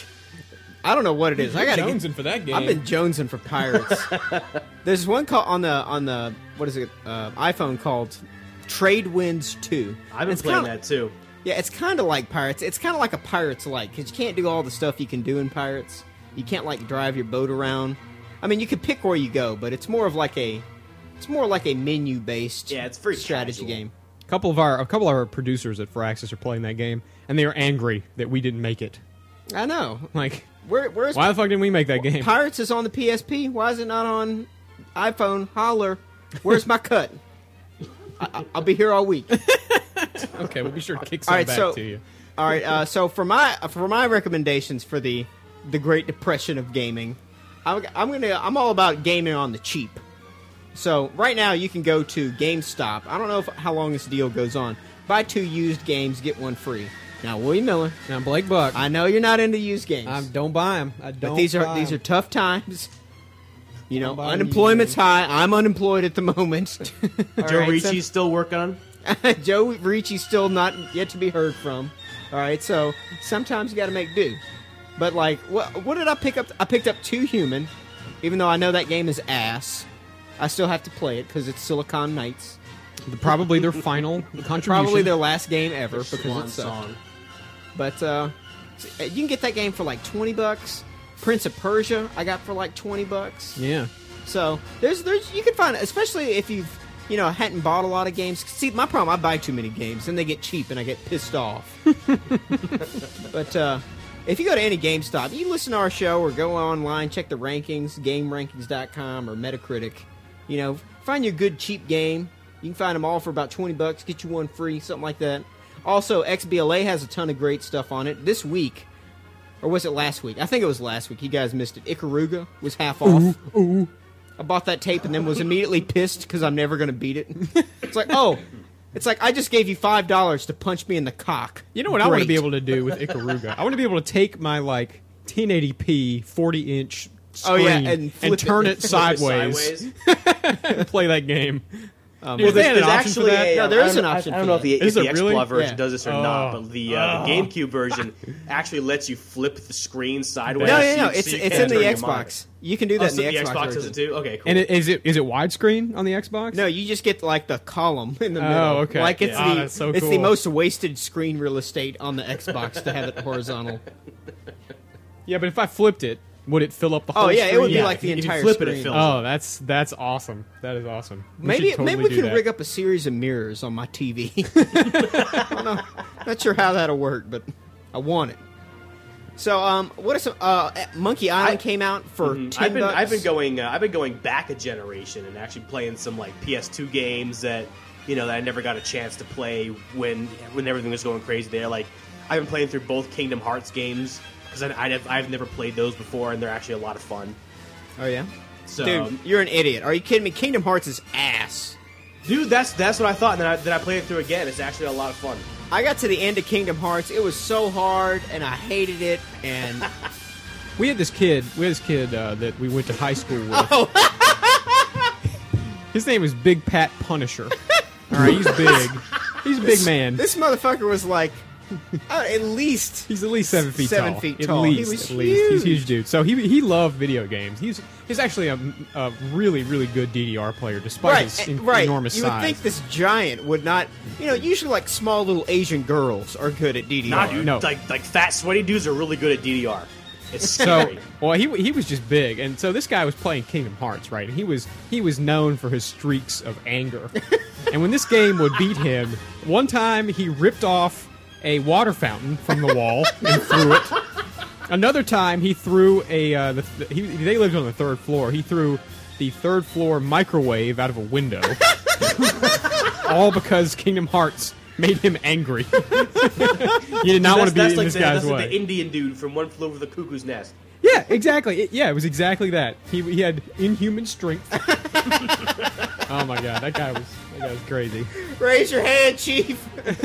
I don't know what it is. I gotta get. jonesing for that game. I've been jonesing for pirates. There's one called on the on the what is it uh, iPhone called Trade Winds two. I've been It's playing kinda- that too. Yeah, it's kind of like Pirates. It's kind of like a Pirates like because you can't do all the stuff you can do in Pirates. You can't like drive your boat around. I mean, you can pick where you go, but it's more of like a, it's more like a menu based. Yeah, it's very strategy casual. game. A couple of our a couple of our producers at Firaxis are playing that game, and they are angry that we didn't make it. I know. Like, Where where's why the fuck didn't we make that game? Pirates is on the P S P? Why is it not on iPhone? Holler. Where's my cut? I, I'll be here all week. Okay, we'll be sure to kick All some right, back so to you. all right. Uh, so for my for my recommendations for the the Great Depression of gaming, I'm, I'm gonna I'm all about gaming on the cheap. So right now you can go to GameStop. I don't know if, how long this deal goes on. Buy two used games, get one free. Now William Miller, Now, Blake Buck, I know you're not into used games, I don't buy them. I don't. but these are buy these are 'em. tough times. You know, Don't buy unemployment's high. I'm unemployed at the moment. All Joe right, Ricci's still working on. so- Joe Ricci's still not yet to be heard from. All right, so sometimes you got to make do. But like, what what did I pick up? I picked up Two Human, even though I know that game is ass. I still have to play it because it's Silicon Knights. Probably their final contribution. Probably their last game ever because Swan it's sucked. song. But uh, you can get that game for like twenty bucks. Prince of Persia, I got for like twenty bucks. Yeah. So there's there's you can find, especially if you've you know hadn't bought a lot of games. See, my problem, I buy too many games, and they get cheap, and I get pissed off. But uh, if you go to any GameStop, you listen to our show or go online, check the rankings, game rankings dot com or Metacritic. You know, find you a good cheap game. You can find them all for about twenty bucks. Get you one free, something like that. Also, X B L A has a ton of great stuff on it. This week, or was it last week? I think it was last week. You guys missed it. Ikaruga was half off. Ooh. I bought that tape and then was immediately pissed because I'm never going to beat it. It's like, oh, it's like I just gave you five dollars to punch me in the cock. You know what I want to be Great. able to do with Ikaruga? I want to be able to take my like ten eighty p forty inch Oh, screen yeah, and and, flip turn it. it, sideways, Sideways. and play that game. Um, Dude, Well, they there's, had an there's option for actually that? a, No, um, there I is don't- an option I, I for don't know if that. the, Is if it the really? X P L A version Yeah. does this or Oh. not, but the, uh, the Oh. GameCube version actually lets you flip the screen sideways. no, so no, no. you- It's so you it's can in the turn your Xbox. monitor. You can do Oh, that so in the, the Xbox, Xbox version. does it too? Okay, cool. And it, is it is it widescreen on the Xbox? No, you just get like the column in the Oh, middle. okay. Like it's Yeah. Oh, the that's so it's the cool. most wasted screen real estate on the Xbox to have it horizontal. Yeah, but if I flipped it, would it fill up the whole Oh yeah, it would be screen? like the if you entire flip it, it screen. fills. Oh, that's that's awesome. That is awesome. We Maybe should totally maybe we do can that. rig up a series of mirrors on my T V. I don't know. Not sure how that'll work, but I want it. So, um, what is some? Uh, Monkey Island I- came out for Mhm. ten I've been bucks. I've been going uh, I've been going back a generation and actually playing some like P S two games that you know that I never got a chance to play when when everything was going crazy there. Like I've been playing through both Kingdom Hearts games because I, I've, I've never played those before and they're actually a lot of fun. Oh yeah, So dude, you're an idiot. Are you kidding me? Kingdom Hearts is ass. dude, that's that's what I thought. And then I, then I played it through again. It's actually a lot of fun. I got to the end of Kingdom Hearts. It was so hard, and I hated it. And We had this kid. We had this kid uh, that we went to high school with. oh, His name is Big Pat Punisher. All right, he's big. He's a big man. this motherfucker was like uh, at least He's at least seven feet Seven tall. feet At tall. He least, was at least. He's a huge. huge dude. So he he loved video games. He's he's actually a, a really really good D D R player, despite right, his eh, en- right. enormous you size. would think this giant would not. You know, usually like small little Asian girls are good at D D R. Nah, dude, No. like like fat sweaty dudes are really good at D D R. It's So, scary. well, he he was just big, and so this guy was playing Kingdom Hearts, right? And he was he was known for his streaks of anger. And when this game would beat him, one time he ripped off a water fountain from the wall and threw it. Another time he threw a uh, the, the, he, they lived on the third floor. He threw the third floor microwave out of a window, all because Kingdom Hearts made him angry. He did not want to be that's in like this the, guy's that's way. like the Indian dude from One Flew Over the Cuckoo's Nest. Yeah, exactly. It, yeah, it was exactly that. He he had inhuman strength. Oh my god, that guy was that guy was crazy. Raise your hand, Chief.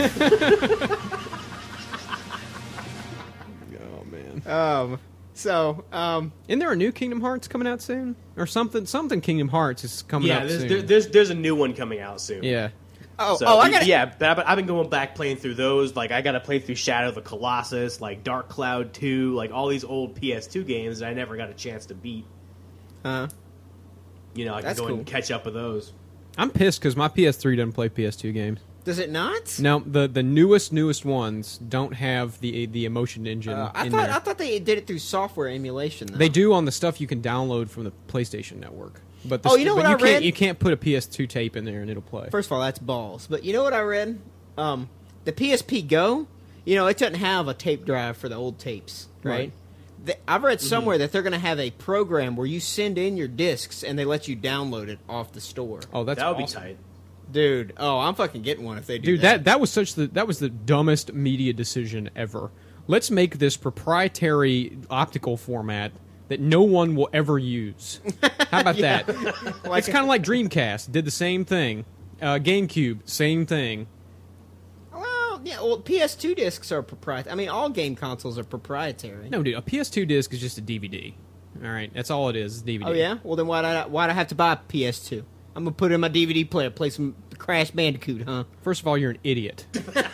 Oh man. Um. So, um, Isn't there a new Kingdom Hearts coming out soon, or something? Something Kingdom Hearts is coming Yeah, out there's, soon. there, there's there's a new one coming out soon. yeah. oh, So, oh, I got yeah, but I've, I've been going back playing through those. Like, I got to play through Shadow of the Colossus, like Dark Cloud two, like all these old P S two games that I never got a chance to beat. Uh, You know, I can That's go cool. and catch up with those. I'm pissed because my P S three doesn't play P S two games. does it not? No, the the newest newest ones don't have the the emotion engine. Uh, I in thought there. I thought they did it through software emulation. Though. They do on the stuff you can download from the PlayStation Network. But the Oh, you know but what you I can't read? you can't put a P S two tape in there and it'll play. First of all, that's balls. But you know what I read? Um, the P S P Go, you know, it doesn't have a tape drive for the old tapes, right? Right. The, I've read somewhere that they're going to have a program where you send in your discs and they let you download it off the store. Oh, that's that would awesome. be tight. Dude, oh, I'm fucking getting one if they do Dude, that that was such the that was the dumbest media decision ever. Let's make this proprietary optical format that no one will ever use. How about that? It's kind of like Dreamcast did the same thing. Uh, GameCube, same thing. Well, yeah, well, P S two discs are proprietary. I mean, all game consoles are proprietary. No, dude, a P S two disc is just a D V D. All right, that's all it is. Is D V D. Oh yeah? Well, then why'd I why'd I have to buy a P S two? I'm gonna put it in my D V D player, play some Crash Bandicoot, huh? First of all, you're an idiot.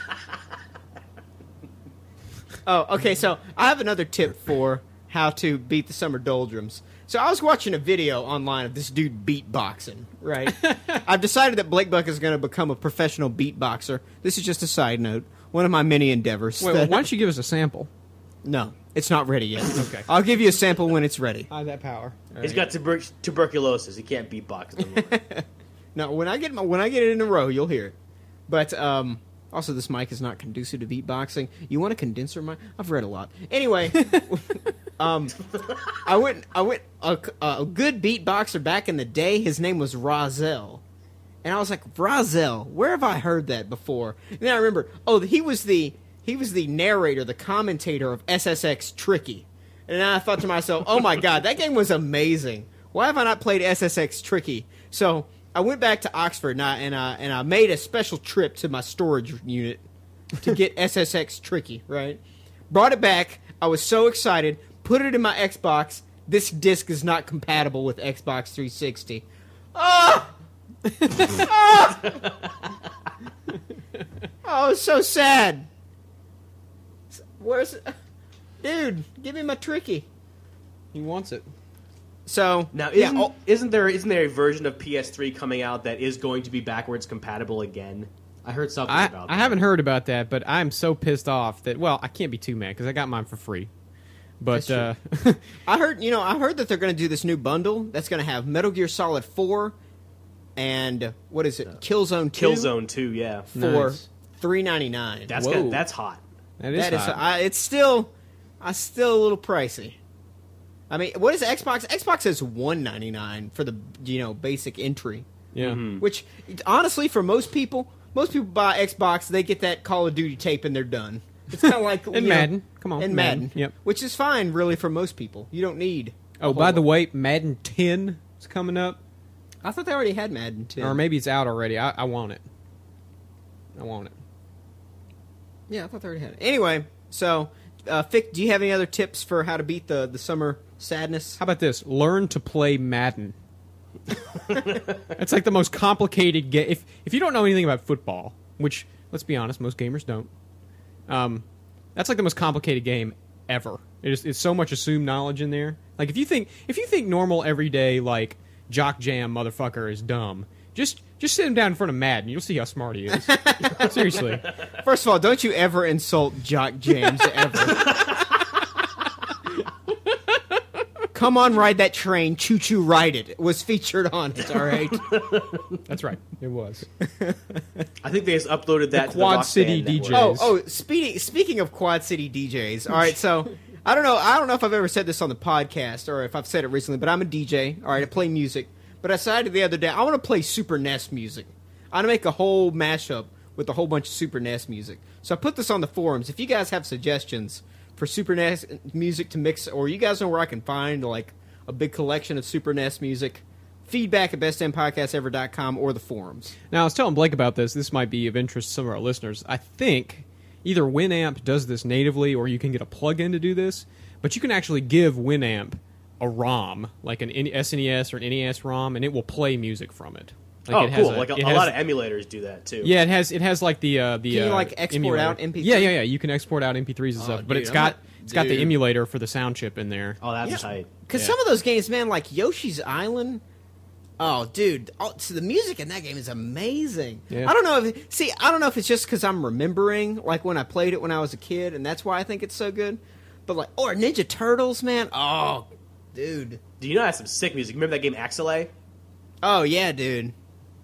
Oh, okay. So I have another tip for how to beat the summer doldrums. So I was watching a video online of this dude beatboxing. Right. I've decided that Blake Buck is going to become a professional beatboxer. This is just a side note. One of my many endeavors. Wait, that- why don't you give us a sample? No, it's not ready yet. Okay. I'll give you a sample when it's ready. I have that power. He's got tuber- tuberculosis. He can't beatbox anymore. No, when I get my, when I get it in a row, you'll hear it. But um, also, this mic is not conducive to beatboxing. You want a condenser mic? I've read a lot. Anyway, um, I went I went a, a good beatboxer back in the day. His name was Rozelle, and I was like, Rozelle, where have I heard that before? And then I remember, oh, he was the he was the narrator, the commentator of S S X Tricky. And then I thought to myself, oh my god, that game was amazing. Why have I not played S S X Tricky? So I went back to Oxford and I, and I, and I made a special trip to my storage unit to get S S X Tricky, right? Brought it back. I was so excited. Put it in my Xbox. This disc is not compatible with Xbox three sixty. Oh! Oh! Oh, it's so sad. Where's... Dude, give me my Tricky. He wants it. So Now, yeah, isn't, oh, isn't there isn't there a version of P S three coming out that is going to be backwards compatible again? I heard something I, about that. I haven't heard about that, but I'm so pissed off that, well, I can't be too mad because I got mine for free. But, uh, That's I heard, you know, I heard that they're going to do this new bundle that's going to have Metal Gear Solid four and what is it, Killzone two Killzone two, yeah. for Nice. three ninety-nine. That's Whoa. good. That's hot. that is That is, hot. I, it's still, I still a little pricey. I mean, what is Xbox? Xbox is one ninety-nine for the you know basic entry, yeah. Mm-hmm. which honestly for most people, most people buy Xbox, they get that Call of Duty tape and they're done. It's kind of like you And know, Madden. Come on, and Madden. Madden, Yep. which is fine really for most people. You don't need. a Oh, whole by the lot. way, Madden ten is coming up. I thought they already had Madden ten. Or maybe it's out already. I, I want it. I want it. Yeah, I thought they already had it. Anyway, so uh, Fick, do you have any other tips for how to beat the the summer sadness? How about this? Learn to play Madden. It's like the most complicated game. If if you don't know anything about football, which let's be honest, most gamers don't. Um, that's like the most complicated game ever. It is, it's so much assumed knowledge in there. Like if you think if you think normal everyday like jock jam motherfucker is dumb, just just sit him down in front of Madden. You'll see how smart he is. Seriously. First of all, don't you ever insult Jock James ever. Come On Ride That Train, Choo Choo Ride It was featured on it, all right? That's right. It was. I think they just uploaded that The to Quad the Rock City Band D Network. Js. Oh, oh, speaking speaking of Quad City D Js, all right, so I don't know I don't know if I've ever said this on the podcast or if I've said it recently, but I'm a D J, all right, I play music. But I decided the other day, I want to play Super N E S music. I want to make a whole mashup with a whole bunch of Super N E S music. So I put this on the forums. If you guys have suggestions for Super N E S music to mix, or you guys know where I can find like a big collection of Super N E S music, feedback at best damn podcast ever dot com or the forums. Now, I was telling Blake about this. This might be of interest to some of our listeners. I think either Winamp does this natively or you can get a plug-in to do this, but you can actually give Winamp a ROM, like an S N E S or an N E S ROM, and it will play music from it. Like Oh, it has cool! like a, it a has- lot of emulators do that too. Yeah, it has it has like the uh, the Can you, uh, like, export emulator. out M P three? Yeah, yeah, yeah. You can export out M P threes and Oh, stuff, but dude, it's I'm got not- it's got the dude. emulator for the sound chip in there. Oh, that's Yeah. tight. Because Yeah. some of those games, man, like Yoshi's Island. Oh, dude! Oh, so the music in that game is amazing. Yeah. I don't know if see, I don't know if it's just because I'm remembering like when I played it when I was a kid, and that's why I think it's so good. But like, or Ninja Turtles, man. Oh, dude. Do you know that's some sick music? Remember that game Axelay? Oh yeah, dude.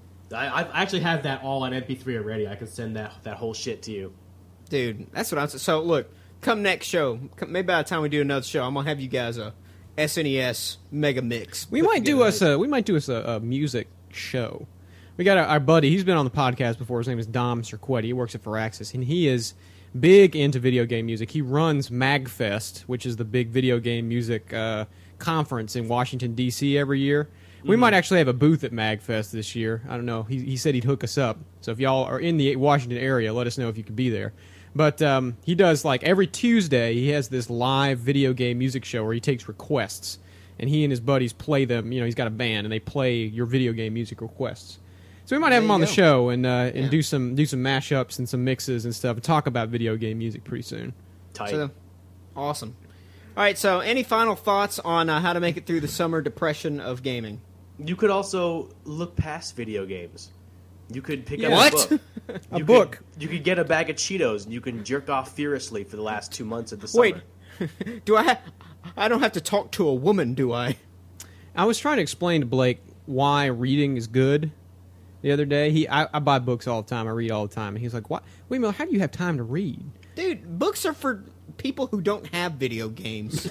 I, I actually have that all on M P three already. I can send that that whole shit to you. Dude, that's what I'm saying. So look, come next show, come, maybe by the time we do another show, I'm gonna have you guys a S N E S mega mix. We put might do together. us a we might do us a, a music show. We got our, our buddy. He's been on the podcast before. His name is Dom Cirquetti. He works at Firaxis, and he is big into video game music. He runs MagFest, which is the big video game music uh, conference in Washington D C every year. We might actually have a booth at MagFest this year. I don't know. He, he said he'd hook us up. So if y'all are in the Washington area, let us know if you could be there. But um, he does, like, every Tuesday, he has this live video game music show where he takes requests. And he and his buddies play them. You know, he's got a band, and they play your video game music requests. So we might have There him you on the go. show and uh, and Yeah. do some do some mashups and some mixes and stuff and talk about video game music pretty soon. Tight. So, awesome. All right, so any final thoughts on uh, how to make it through the summer depression of gaming? You could also look past video games. You could pick Yeah. up What? a book. A You book. Could, you could get a bag of Cheetos and you can jerk off furiously for the last two months of the summer. Wait, do I? Ha- I don't have to talk to a woman, do I? I was trying to explain to Blake why reading is good the other day. He, I, I buy books all the time. I read all the time. And he was like, "What? Wait a minute. How do you have time to read?" Dude, books are for people who don't have video games.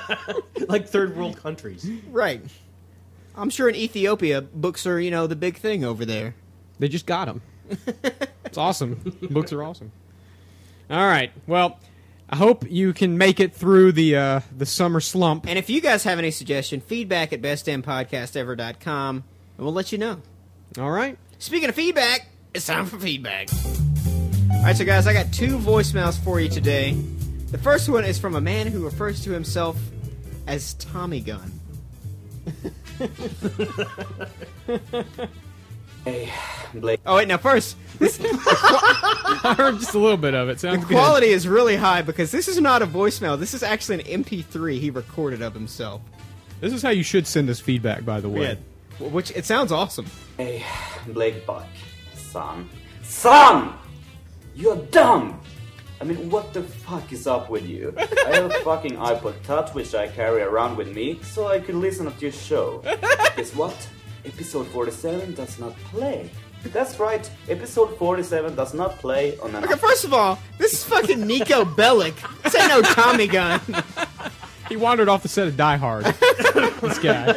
Like third world countries. Right. I'm sure in Ethiopia, books are, you know, the big thing over there. They just got them. It's awesome. Books are awesome. All right. Well, I hope you can make it through the uh, the summer slump. And if you guys have any suggestion, feedback at best damn podcast ever dot com, and we'll let you know. All right. Speaking of feedback, it's time for feedback. All right, so guys, I got two voicemails for you today. The first one is from a man who refers to himself as Tommy Gun. Hey, Blake. Oh, wait, now first, this, I heard just a little bit of it. Sounds the good. quality is really high because this is not a voicemail. This is actually an M P three he recorded of himself. This is how you should send us feedback, by the way. Yeah, which it sounds awesome. Hey, Blake Buck. Son. Son! You're dumb! I mean, what the fuck is up with you? I have a fucking iPod Touch which I carry around with me so I could listen to your show. Guess what? Episode forty-seven does not play. That's right, episode forty-seven does not play on an... Okay, first of all, this is fucking Nico Bellic. This ain't no Tommy Gun. He wandered off the set of Die Hard. This guy.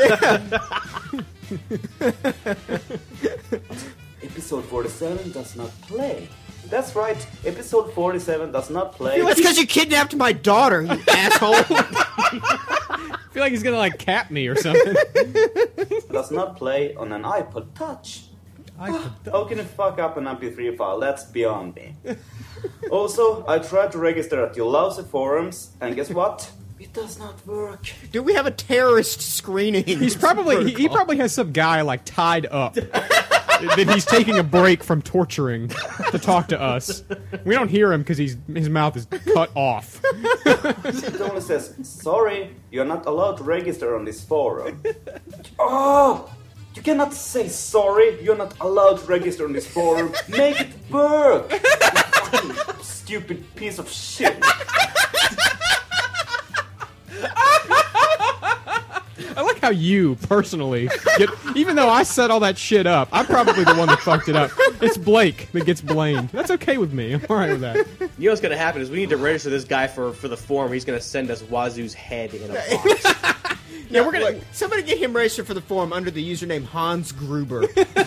Episode forty-seven does not play. That's right, episode forty-seven does not play. That's because you kidnapped my daughter, you asshole. I feel like he's gonna like cap me or something. Does not play on an iPod Touch. How can you fuck up an M P three file? That's beyond me. Also, I tried to register at your lousy forums, and guess what? It does not work. Do we have a terrorist screening? He's probably he, he probably has some guy like tied up. That he's taking a break from torturing to talk to us. We don't hear him because he's his mouth is cut off. It only says, sorry, you're not allowed to register on this forum. Oh! You cannot say sorry, you're not allowed to register on this forum. Make it work! You fucking stupid piece of shit. I like how you personally get, even though I set all that shit up, I'm probably the one that fucked it up. It's Blake that gets blamed. That's okay with me. I'm all right with that. You know what's going to happen is we need to register this guy for, for the form. He's going to send us Wazoo's head in a box. Yeah, we're gonna. Look, somebody get him registered for the forum under the username Hans Gruber.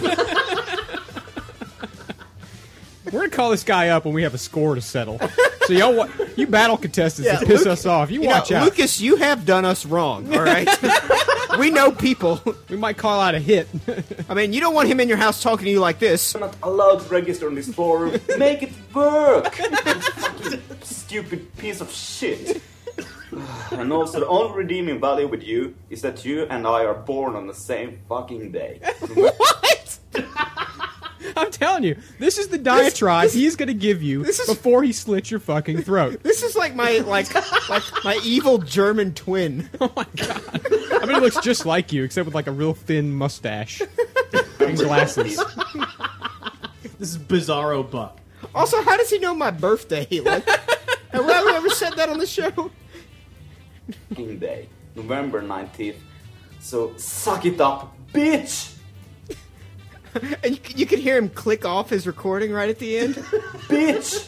We're gonna call this guy up when we have a score to settle. So y'all, wa- you battle contestants Yeah, that piss Luke- us off. You, You watch know, out. Lucas, you have done us wrong. All right, we know people. We might call out a hit. I mean, you don't want him in your house talking to you like this. I'm not allowed to register on this forum. Make it work! You fucking stupid piece of shit. And also, the only redeeming value with you is that you and I are born on the same fucking day. What? I'm telling you, this is the diatribe this- he's gonna give you this is- before he slits your fucking throat. This is like my like like my evil German twin. Oh my god! I mean, he looks just like you, except with like a real thin mustache and glasses. This is Bizarro Buck. Also, how does he know my birthday? Like, have we ever said that on the show? Fucking day. November nineteenth. So, suck it up, bitch! And you, you could hear him click off his recording right at the end. Bitch!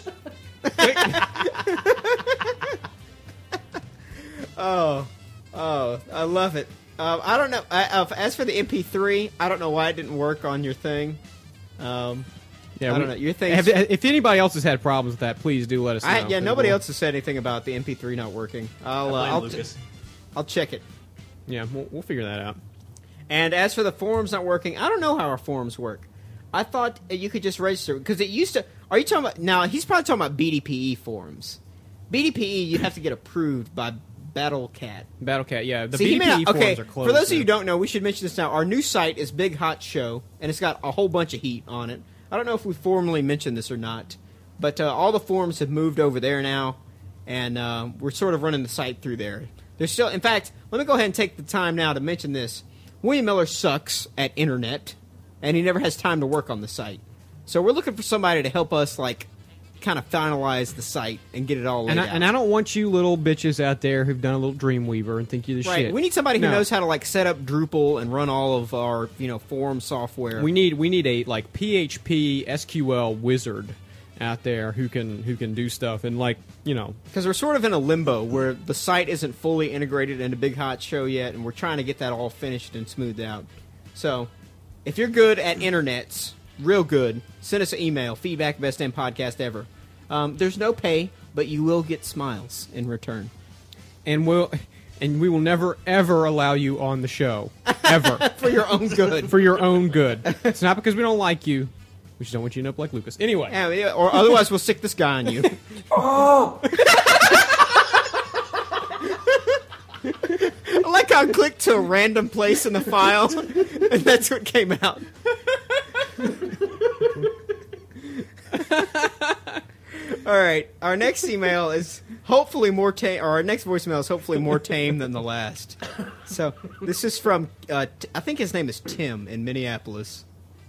Oh, oh, I love it. Um, I don't know. I, uh, as for the M P three, I don't know why it didn't work on your thing. Um, Yeah, I we- don't know. Your thing. Have, if anybody else has had problems with that, please do let us know. I, yeah, 'cause nobody we'll- else has said anything about the M P three not working. I'll, I uh, blame I'll, Lucas. I'll check it. Yeah, we'll, we'll figure that out. And as for the forums not working, I don't know how our forums work. I thought you could just register because it used to. Are you talking about now? He's probably talking about B D P E forums. B D P E, you have to get approved by BattleCat. BattleCat, yeah, the See, he B D P E may not- okay, forums are closed. for those of you now. who don't know, we should mention this now. Our new site is Big Hot Show, and it's got a whole bunch of heat on it. I don't know if we formally mentioned this or not, but uh, all the forums have moved over there now, and uh, we're sort of running the site through there. There's still, in fact, let me go ahead and take the time now to mention this. William Miller sucks at internet, and he never has time to work on the site. So we're looking for somebody to help us, like, kind of finalize the site and get it all laid And I, out. and I don't want you little bitches out there who've done a little Dreamweaver and think you're the Right, shit. we need somebody who No. knows how to like set up Drupal and run all of our, you know, forum software. We need we need a like P H P S Q L wizard out there who can who can do stuff and like you know because we're sort of in a limbo where the site isn't fully integrated into Big Hot Show yet, and we're trying to get that all finished and smoothed out. So, if you're good at internets, real good, send us an email, feedback best damn podcast ever. Um, there's no pay, but you will get smiles in return. and we'll and we will never ever allow you on the show ever For your own good. for your own good. It's not because we don't like you. We just don't want you to end up like Lucas. Anyway, Yeah, yeah, or otherwise we'll stick this guy on you. Oh! I like how I clicked to a random place in the file, and that's what came out. All right, our next email is hopefully more tame, or our next voicemail is hopefully more tame than the last. So this is from, uh, t- I think his name is Tim in Minneapolis.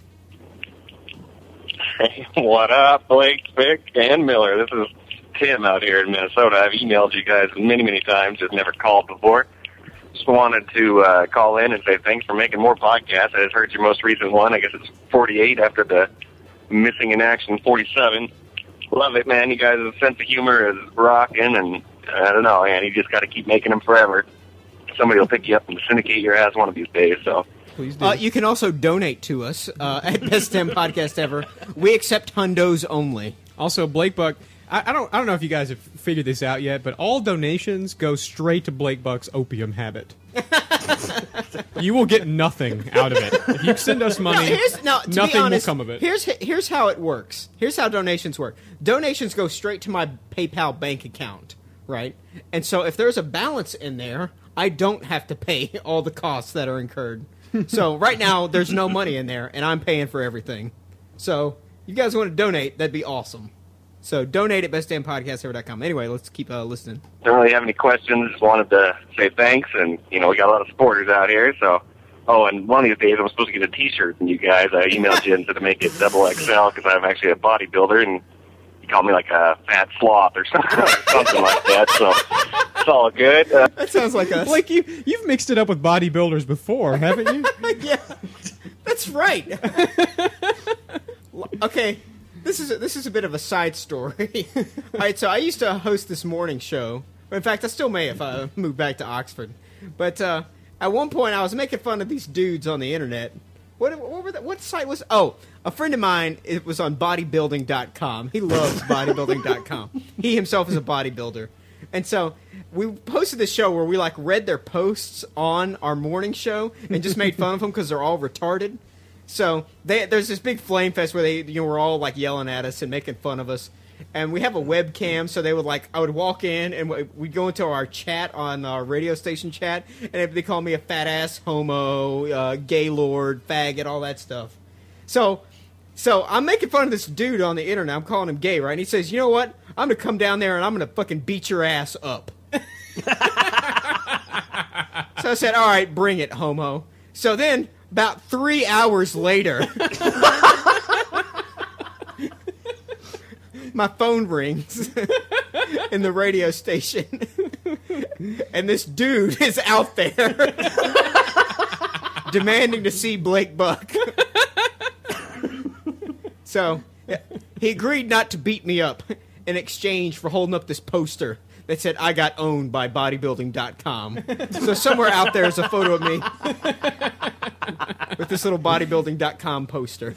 Hey, what up, Blake, Vic, and Miller? This is Tim out here in Minnesota. I've emailed you guys many, many times, just never called before. Just wanted to uh, call in and say thanks for making more podcasts. I just heard your most recent one. I guess it's forty-eight after the Missing in Action forty-seven. Love it, man. You guys' sense of humor is rocking, and I don't know, man. You just got to keep making them forever. Somebody will pick you up and syndicate your ass one of these days, so... please do. Uh, you can also donate to us uh, at Best Damn Podcast Ever. We accept hundos only. Also, Blake Buck. I, I don't. I don't know if you guys have figured this out yet, but all donations go straight to Blake Buck's opium habit. You will get nothing out of it if you send us money. No, here's, no, to be nothing honest, will come of it. Here's here's how it works. Here's how donations work. Donations go straight to my PayPal bank account, right? And so if there's a balance in there, I don't have to pay all the costs that are incurred. So right now there's no money in there, and I'm paying for everything. So you guys want to donate? That'd be awesome. So donate at best damn podcast ever dot com. Anyway, let's keep uh, listening. Don't really have any questions. Just wanted to say thanks, and you know we got a lot of supporters out here. So, oh, and one of these days I'm supposed to get a T-shirt from you guys. I emailed you and said to make it double X L because I'm actually a bodybuilder, and You call me like a fat sloth or something, or something like that. So it's all good. Uh, That sounds like us. Blake, you you've mixed it up with bodybuilders before, haven't you? Yeah, that's right. Okay, this is a, this is a bit of a side story. All right, so I used to host this morning show. In fact, I still may if I move back to Oxford. But uh, at one point, I was making fun of these dudes on the internet. What what, were the, what site was? Oh, a friend of mine. It was on bodybuilding dot com. He loves bodybuilding dot com. He himself is a bodybuilder. And so we posted this show where we like read their posts on our morning show and just made fun of them because they're all retarded. So they, there's this big flame fest where they you know were all like yelling at us and making fun of us. And we have a webcam, so they would like I would walk in and we'd go into our chat on our radio station chat, and they call me a fat ass, homo, uh, gay lord, faggot, all that stuff. So. So I'm making fun of this dude on the internet. I'm calling him gay, right? And he says, "You know what? I'm gonna come down there and I'm gonna fucking beat your ass up." So I said, "All right, bring it, homo." So then, about three hours later, my phone rings in the radio station, and this dude is out there demanding to see Blake Buck. So, he agreed not to beat me up in exchange for holding up this poster that said, "I got owned by bodybuilding dot com." So somewhere out there is a photo of me with this little bodybuilding dot com poster.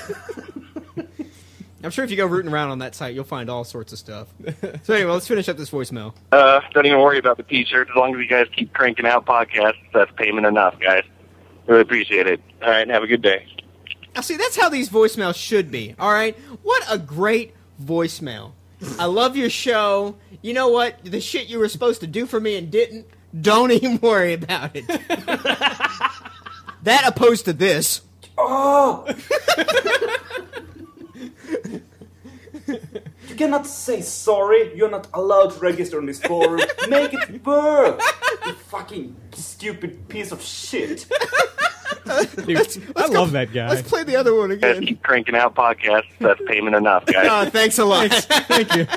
I'm sure if you go rooting around on that site, you'll find all sorts of stuff. So anyway, let's finish up this voicemail. uh, don't even worry about the T-shirt. As long as you guys keep cranking out podcasts, that's payment enough, guys. Really appreciate it. All right, have a good day. Now, see, that's how these voicemails should be, all right? What a great voicemail. I love your show. You know what? The shit you were supposed to do for me and didn't, don't even worry about it. That opposed to this. Oh! You cannot say sorry. You're not allowed to register on this forum. Make it work. You fucking stupid piece of shit. Dude, I love that guy. Let's play the other one You guys again. keep cranking out podcasts, that's payment enough, guys. Oh, thanks a lot. Thank you.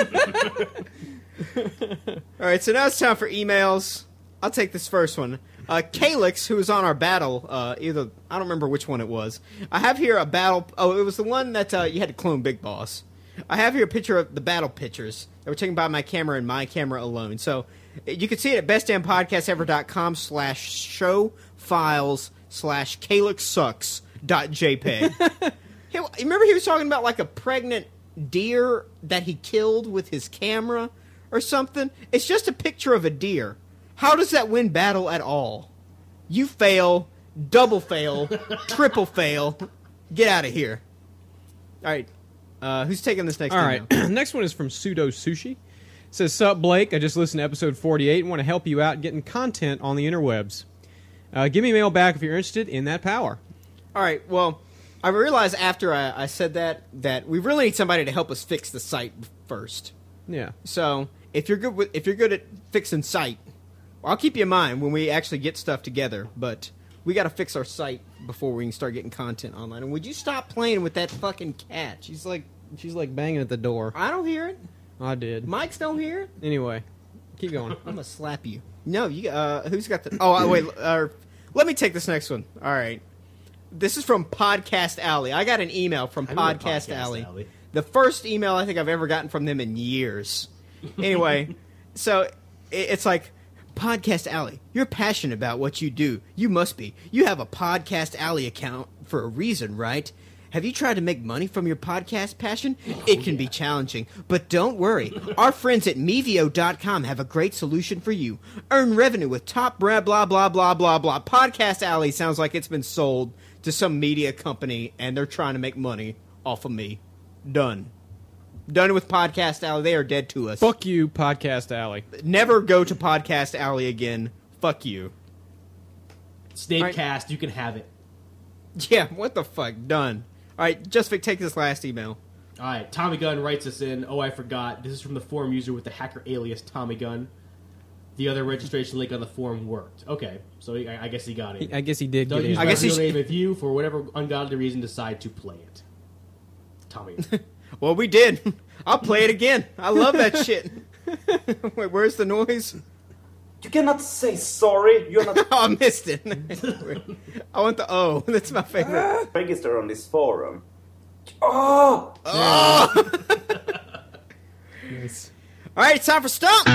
All right, so now it's time for emails. I'll take this first one. Uh, Calix, who was on our battle, uh, either I don't remember which one it was. I have here a battle. Oh, it was the one that uh, you had to clone Big Boss. I have here a picture of the battle pictures that were taken by my camera and my camera alone. So you can see it at bestdampodcastever.com slash show files slash Calix sucks dot jpeg. Hey, remember he was talking about like a pregnant deer that he killed with his camera or something? It's just a picture of a deer. How does that win battle at all? You fail, double fail, triple fail. Get out of here. All right. Uh, who's taking this next All email? right. Next one is from Pseudo Sushi. It says, "Sup, Blake? I just listened to episode forty-eight and want to help you out getting content on the interwebs. Uh, give me a mail back if you're interested in that power." All right. Well, I realized after I, I said that that we really need somebody to help us fix the site first. Yeah. So if you're good with if you're good at fixing site, well, I'll keep you in mind when we actually get stuff together. But we got to fix our site before we can start getting content online. And would you stop playing with that fucking cat? She's like, she's like banging at the door. I don't hear it. I did. Mics don't hear it. Anyway, keep going. I'm gonna slap you. No, you. Uh, who's got the? Oh, uh, wait. Uh, let me take this next one. All right. This is from Podcast Alley. I got an email from I remember Podcast, Podcast Alley. Alley. The first email I think I've ever gotten from them in years. Anyway, so it, it's like, Podcast Alley, you're passionate about what you do. You must be. You have a Podcast Alley account for a reason, right? Have you tried to make money from your podcast passion? It can be challenging, but don't worry. Our friends at Mevio dot com have a great solution for you. Earn revenue with top blah, blah, blah, blah, blah, blah. Podcast Alley sounds like it's been sold to some media company, and they're trying to make money off of me. Done. Done with Podcast Alley. They are dead to us. Fuck you, Podcast Alley. Never go to Podcast Alley again. Fuck you. Snakecast, you can have it. Yeah, what the fuck? Done. All right, Justvic, take this last email. All right, Tommy Gunn writes us in. Oh, I forgot. This is from the forum user with the hacker alias Tommy Gunn. The other registration link on the forum worked. Okay, so he, I, I guess he got it. I guess he did Don't get use in. I my guess he real sh- name if you, for whatever ungodly reason, decide to play it. Tommy. Well, we did. I'll play it again. I love that shit. Wait, where's the noise? You cannot say sorry. You're not Oh, I missed it. I want the O. That's my favorite. registered on this forum. Oh! Nice. All right, it's time for Stump.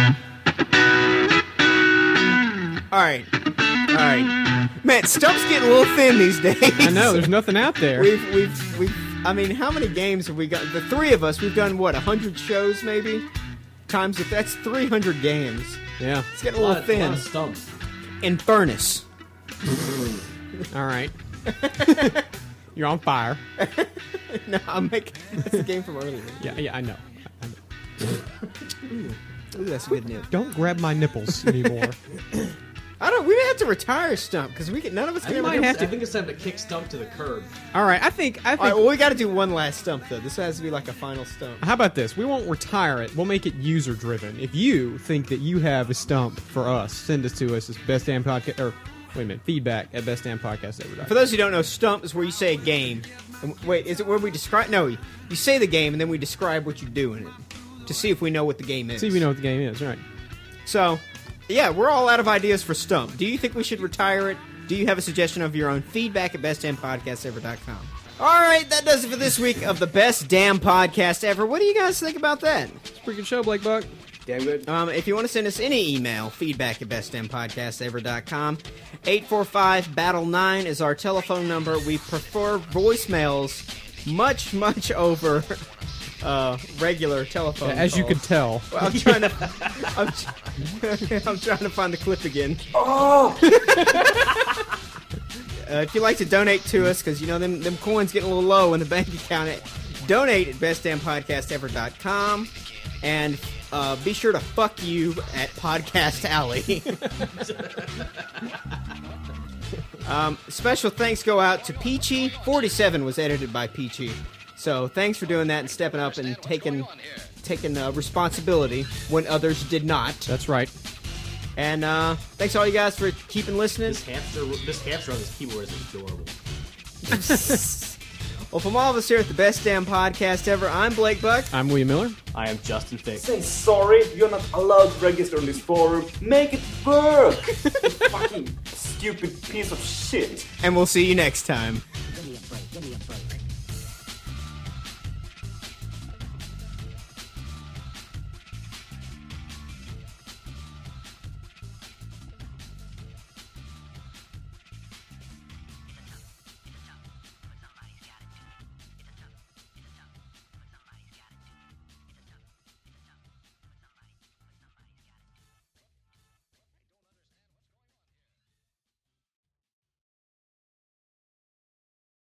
All right. All right. Man, Stump's getting a little thin these days. I know, there's nothing out there. We've, we've, we've, I mean, how many games have we got? The three of us, we've done, what, one hundred shows maybe? Times, if that's three hundred games. Yeah. It's getting a A little lot, a lot thin. of stumps. In furnace. All right. You're on fire. No, I'm making, that's the game from earlier. Yeah, yeah, I know. I know. Ooh, that's a good news. Don't grab my nipples anymore. I don't, we may have to retire Stump, because we can, none of us I can think, ever might do- have to- I think it's time to kick Stump to the curb. All right, I think. I think. All right, well, we got to do one last Stump, though. This has to be like a final Stump. How about this? We won't retire it. We'll make it user driven. If you think that you have a stump for us, send us to us as best damn podcast or wait a minute, feedback at best damn podcast ever. For those who don't know, Stump is where you say a game. And, wait, is it where we describe? No, you, you say the game and then we describe what you do in it to see if we know what the game is. See if we know what the game is, right? So, yeah, we're all out of ideas for Stump. Do you think we should retire it? Do you have a suggestion of your own? Feedback at best damn podcast ever dot com. All right, that does it for this week of the Best Damn Podcast Ever. What do you guys think about that? It's a pretty good show, Blake Buck. Damn good. Um, if you want to send us any email, feedback at best damn podcast ever dot com. eight four five battle nine is our telephone number. We prefer voicemails much, much over uh, regular telephone As you calls. could tell. Well, I'm trying to. I'm, I'm trying to find the clip again. Oh! Uh, if you'd like to donate to us, because you know them them coins getting a little low in the bank account, it, donate at best damn podcast ever dot com, and uh, be sure to fuck you at Podcast Alley. um, special thanks go out to Peachy. forty-seven was edited by Peachy, so thanks for doing that and stepping up and taking taking uh, responsibility when others did not. That's right. And uh, thanks all you guys for keeping listening. This hamster, this hamster on this keyboard is adorable. Well, from all of us here at the Best Damn Podcast Ever, I'm Blake Buck. I'm William Miller. I am Justin Fick. Say sorry. You're not allowed to register on this forum. Make it work. You fucking stupid piece of shit. And we'll see you next time.